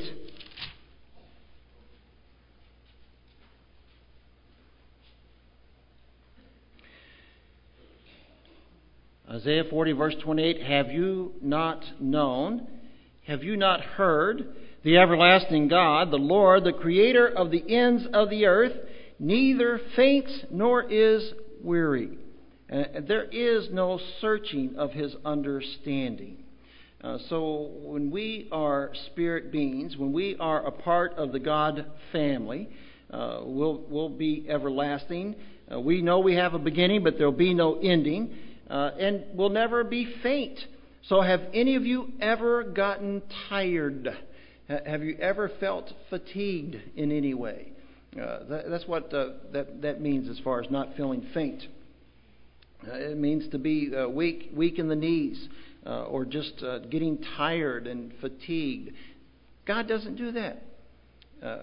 S1: Isaiah forty, verse twenty-eight. Have you not known? Have you not heard? The everlasting God, the Lord, the creator of the ends of the earth, neither faints nor is weary. Uh, there is no searching of his understanding. Uh, so when we are spirit beings, when we are a part of the God family, uh, we'll, we'll be everlasting. Uh, we know we have a beginning, but there'll be no ending. Uh, and we'll never be faint. So have any of you ever gotten tired? Have you ever felt fatigued in any way? Uh, that, that's what uh, that, that means as far as not feeling faint. Uh, it means to be uh, weak, weak in the knees, uh, or just uh, getting tired and fatigued. God doesn't do that. Uh,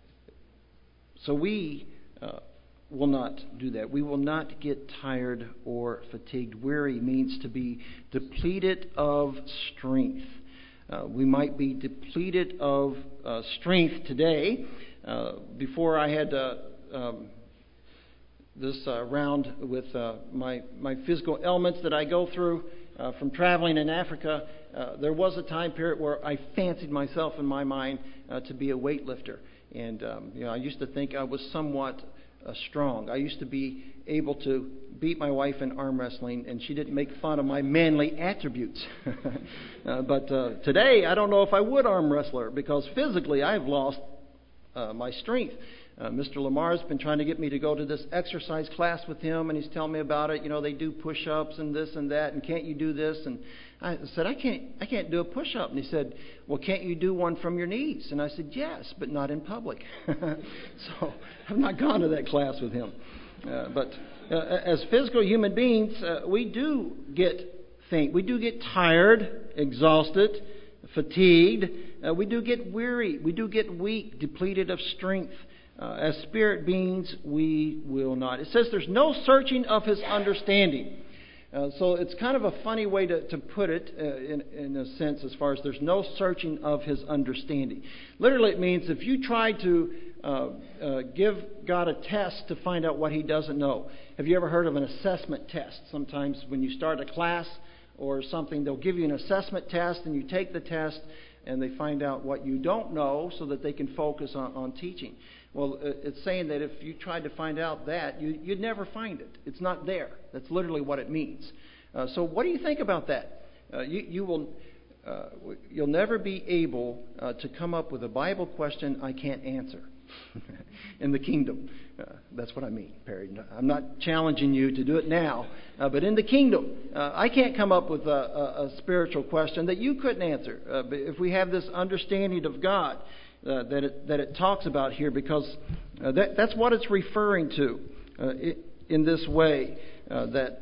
S1: so we uh, will not do that. We will not get tired or fatigued. Weary means to be depleted of strength. Uh, we might be depleted of uh, strength today. Uh, before I had uh, um, this uh, round with uh, my, my physical ailments that I go through uh, from traveling in Africa, uh, there was a time period where I fancied myself in my mind uh, to be a weightlifter. And um, you know, I used to think I was somewhat uh, strong. I used to be able to beat my wife in arm wrestling, and she didn't make fun of my manly attributes. uh, but uh, today, I don't know if I would arm wrestle her, because physically I've lost uh, my strength. Uh, Mister Lamar's been trying to get me to go to this exercise class with him, and he's telling me about it. You know, they do push-ups and this and that, and can't you do this? And I said, I can't I can't do a push-up. And he said, well, can't you do one from your knees? And I said, yes, but not in public. So I've not gone to that class with him. Uh, but uh, as physical human beings, uh, we do get faint. We do get tired, exhausted, fatigued. Uh, we do get weary. We do get weak, depleted of strength. Uh, as spirit beings, we will not. It says there's no searching of his understanding. Uh, so it's kind of a funny way to, to put it uh, in, in a sense, as far as there's no searching of his understanding. Literally, it means if you try to uh, uh, give God a test to find out what he doesn't know. Have you ever heard of an assessment test? Sometimes when you start a class or something, they'll give you an assessment test, and you take the test, and they find out what you don't know so that they can focus on, on teaching. Well, it's saying that if you tried to find out that, you, you'd never find it. It's not there. That's literally what it means. Uh, so what do you think about that? Uh, you, you will, uh, you'll never be able uh, to come up with a Bible question I can't answer in the kingdom. Uh, that's what I mean, Perry. I'm not challenging you to do it now, uh, but in the kingdom, uh, I can't come up with a, a, a spiritual question that you couldn't answer. Uh, but if we have this understanding of God, Uh, that it, that it talks about here, because uh, that, that's what it's referring to uh, it, in this way, uh, that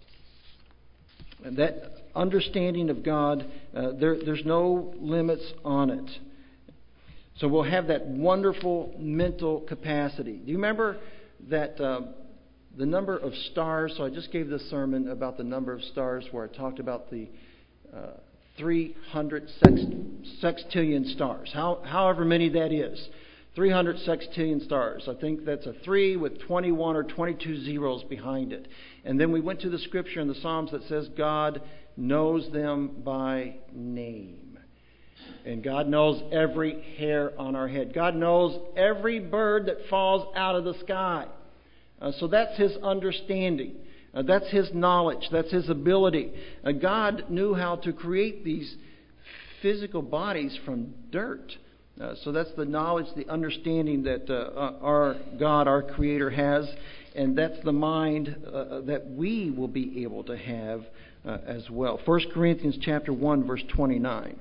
S1: that understanding of God, uh, there, there's no limits on it. So we'll have that wonderful mental capacity. Do you remember that uh, the number of stars? So I just gave this sermon about the number of stars where I talked about the uh, three hundred sext, sextillion stars, how, however many that is. three hundred sextillion stars. I think that's a three with twenty-one or twenty-two zeros behind it. And then we went to the scripture in the Psalms that says God knows them by name. And God knows every hair on our head. God knows every bird that falls out of the sky. Uh, so that's His understanding. Uh, that's His knowledge. That's His ability. Uh, God knew how to create these physical bodies from dirt. Uh, so that's the knowledge, the understanding that uh, our God, our Creator, has. And that's the mind uh, that we will be able to have uh, as well. First Corinthians chapter one, verse twenty-nine.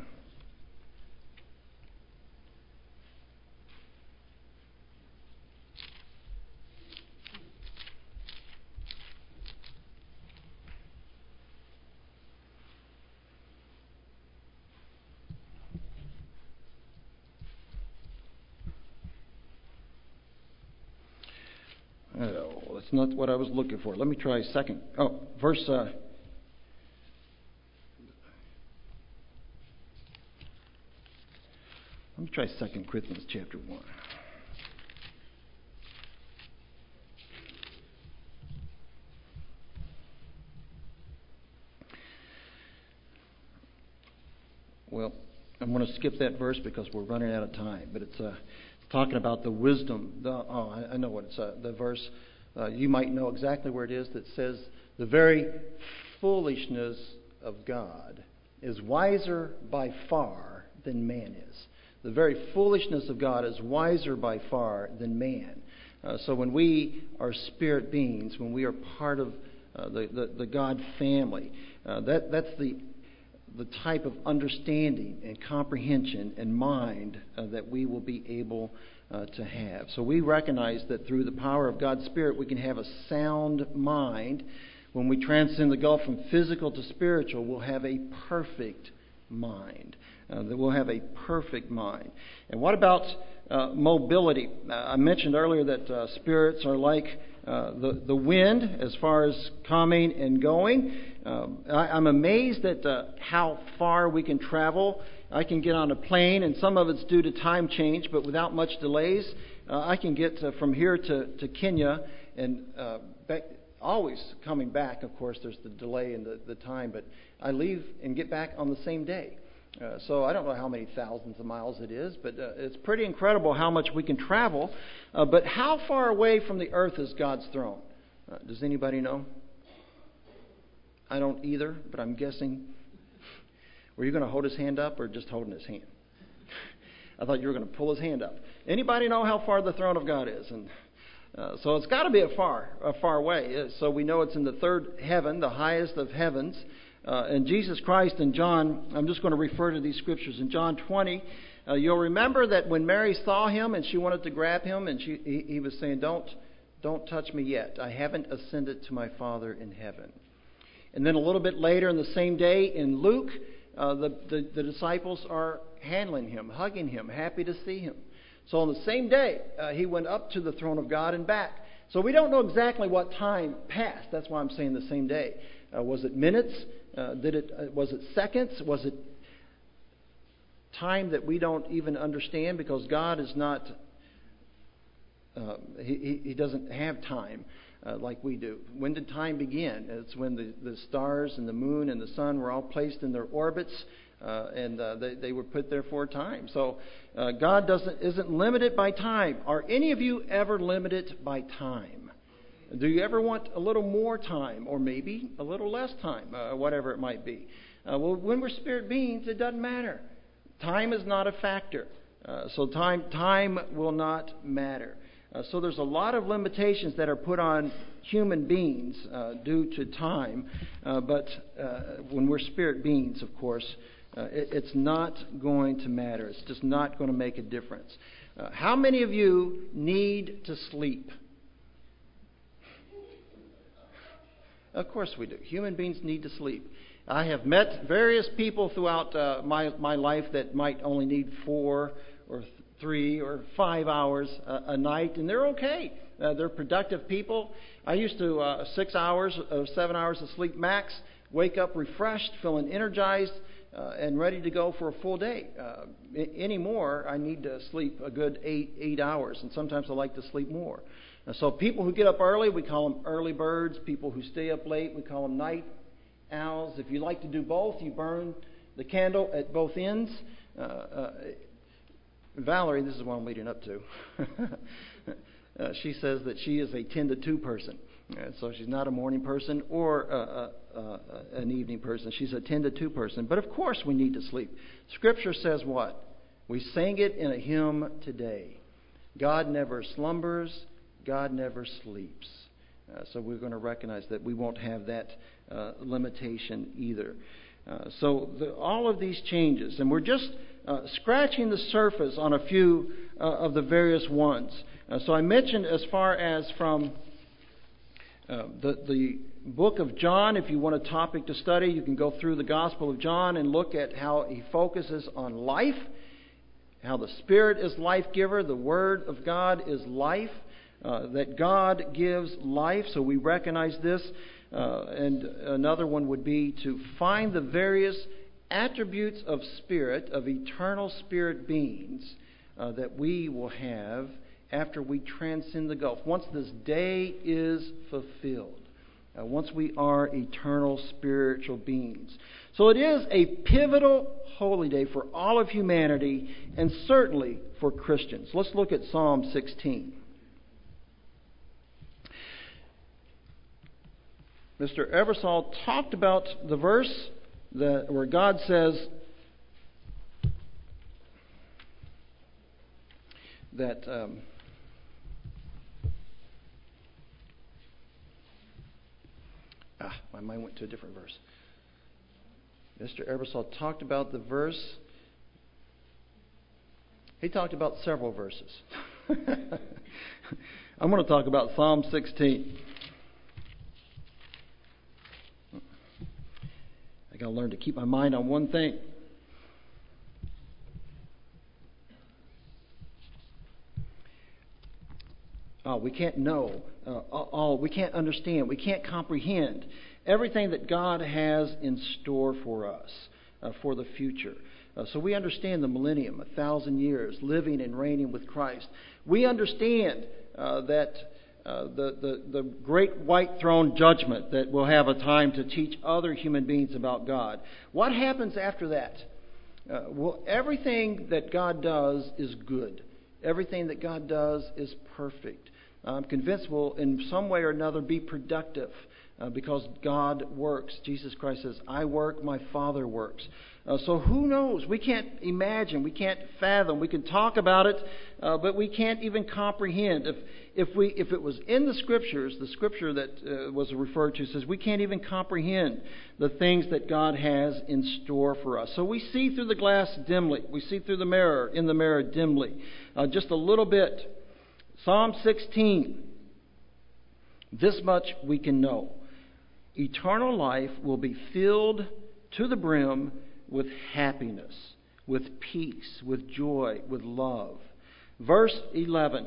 S1: Oh, that's not what I was looking for. Let me try second. Oh, verse. Uh, let me try Second Corinthians chapter one. Well, I'm going to skip that verse because we're running out of time. But it's uh, talking about the wisdom. The, oh, I, I know what it's. Uh, the verse. Uh, you might know exactly where it is that says the very foolishness of God is wiser by far than man is. The very foolishness of God is wiser by far than man. Uh, so when we are spirit beings, when we are part of uh, the, the the God family, uh, that that's the the type of understanding and comprehension and mind uh, that we will be able uh, to have. So we recognize that through the power of God's Spirit, we can have a sound mind. When we transcend the gulf from physical to spiritual, we'll have a perfect mind. Uh, that we'll have a perfect mind. And what about uh, mobility? Uh, I mentioned earlier that uh, spirits are like uh, the, the wind as far as coming and going. Um, I, I'm amazed at uh, how far we can travel. I can get on a plane, and some of it's due to time change, but without much delays, uh, I can get uh, from here to, to Kenya, and uh, back, always coming back, of course, there's the delay in the, the time, but I leave and get back on the same day. Uh, so I don't know how many thousands of miles it is, but uh, it's pretty incredible how much we can travel. Uh, but how far away from the earth is God's throne? Uh, does anybody know? I don't either, but I'm guessing. Were you going to hold his hand up or just holding his hand? I thought you were going to pull his hand up. Anybody know how far the throne of God is? And uh, so it's got to be a far, a far way. So we know it's in the third heaven, the highest of heavens. Uh, and Jesus Christ in John, I'm just going to refer to these scriptures. In John twenty, uh, you'll remember that when Mary saw him and she wanted to grab him, and she, he, he was saying, don't, don't touch me yet. I haven't ascended to my Father in heaven. And then a little bit later in the same day in Luke, uh, the, the, the disciples are handling him, hugging him, happy to see him. So on the same day, uh, he went up to the throne of God and back. So we don't know exactly what time passed. That's why I'm saying the same day. Uh, was it minutes? Uh, did it? Uh, was it seconds? Was it time that we don't even understand? Because God is not. Uh, he, he doesn't have time uh, like we do. When did time begin? It's when the, the stars and the moon and the sun were all placed in their orbits, uh, and uh, they, they were put there for a time. So uh, God doesn't isn't limited by time. Are any of you ever limited by time? Do you ever want a little more time, or maybe a little less time, uh, whatever it might be? Uh, well, when we're spirit beings, it doesn't matter. Time is not a factor. Uh, so time time will not matter. Uh, so there's a lot of limitations that are put on human beings uh, due to time. Uh, but uh, when we're spirit beings, of course, uh, it, it's not going to matter. It's just not going to make a difference. Uh, how many of you need to sleep? Of course we do. Human beings need to sleep. I have met various people throughout uh, my my life that might only need four or th- three or five hours a, a night, and they're okay. Uh, they're productive people. I used to uh, six hours or seven hours of sleep max. Wake up refreshed, feeling energized, uh, and ready to go for a full day. Uh, anymore, I need to sleep a good eight eight hours, and sometimes I like to sleep more. Uh, so people who get up early, we call them early birds. People who stay up late, we call them night owls. If you like to do both, you burn the candle at both ends. Uh, uh, Valerie, this is what I'm leading up to. uh, she says that she is a ten to two person. Uh, so she's not a morning person or uh, uh, uh, an evening person. She's a ten to two person. But of course we need to sleep. Scripture says what? We sang it in a hymn today. God never slumbers. God never sleeps. Uh, so we're going to recognize that we won't have that uh, limitation either. Uh, so the, all of these changes, and we're just uh, scratching the surface on a few uh, of the various ones. Uh, so I mentioned as far as from uh, the, the book of John, if you want a topic to study, you can go through the Gospel of John and look at how he focuses on life, how the Spirit is life giver, the Word of God is life, uh, that God gives life. So we recognize this. Uh, and another one would be to find the various attributes of spirit, of eternal spirit beings uh, that we will have after we transcend the gulf. Once this day is fulfilled, uh, once we are eternal spiritual beings. So it is a pivotal holy day for all of humanity and certainly for Christians. Let's look at Psalm sixteen. Mister Eversole talked about the verse that, where God says that um, ah, my mind went to a different verse. Mister Eversole talked about the verse. He talked about several verses. I'm going to talk about Psalm sixteen. I got to learn to keep my mind on one thing. Oh, we can't know uh, all. We can't understand. We can't comprehend everything that God has in store for us uh, for the future. Uh, so we understand the millennium, a thousand years, living and reigning with Christ. We understand uh, that. Uh, the, the, the great white throne judgment that we'll have a time to teach other human beings about God. What happens after that? Uh, well, everything that God does is good. Everything that God does is perfect. I'm convinced we'll in some way or another be productive uh, because God works. Jesus Christ says, I work, my Father works. Uh, so who knows? We can't imagine. We can't fathom. We can talk about it, uh, but we can't even comprehend. If if we if it was in the Scriptures, the Scripture that uh, was referred to says we can't even comprehend the things that God has in store for us. So we see through the glass dimly. We see through the mirror, in the mirror dimly. Uh, just a little bit. Psalm sixteen. This much we can know. Eternal life will be filled to the brim with happiness, with peace, with joy, with love. Verse eleven.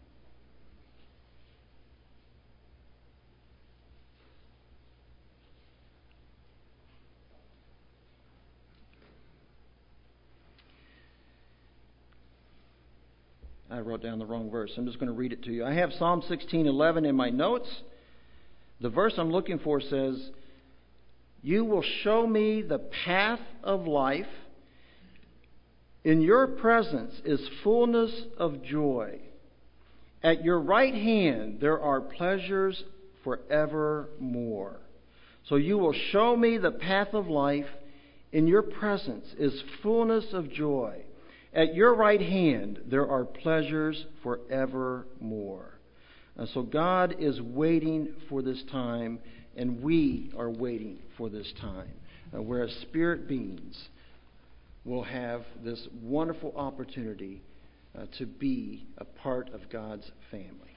S1: I wrote down the wrong verse. I'm just going to read it to you. I have Psalm sixteen eleven in my notes. The verse I'm looking for says, you will show me the path of life. In your presence is fullness of joy. At your right hand there are pleasures forevermore. So you will show me the path of life. In your presence is fullness of joy. At your right hand there are pleasures forevermore. Uh, so God is waiting for this time, and we are waiting for this time, uh, where as spirit beings will have this wonderful opportunity uh, to be a part of God's family.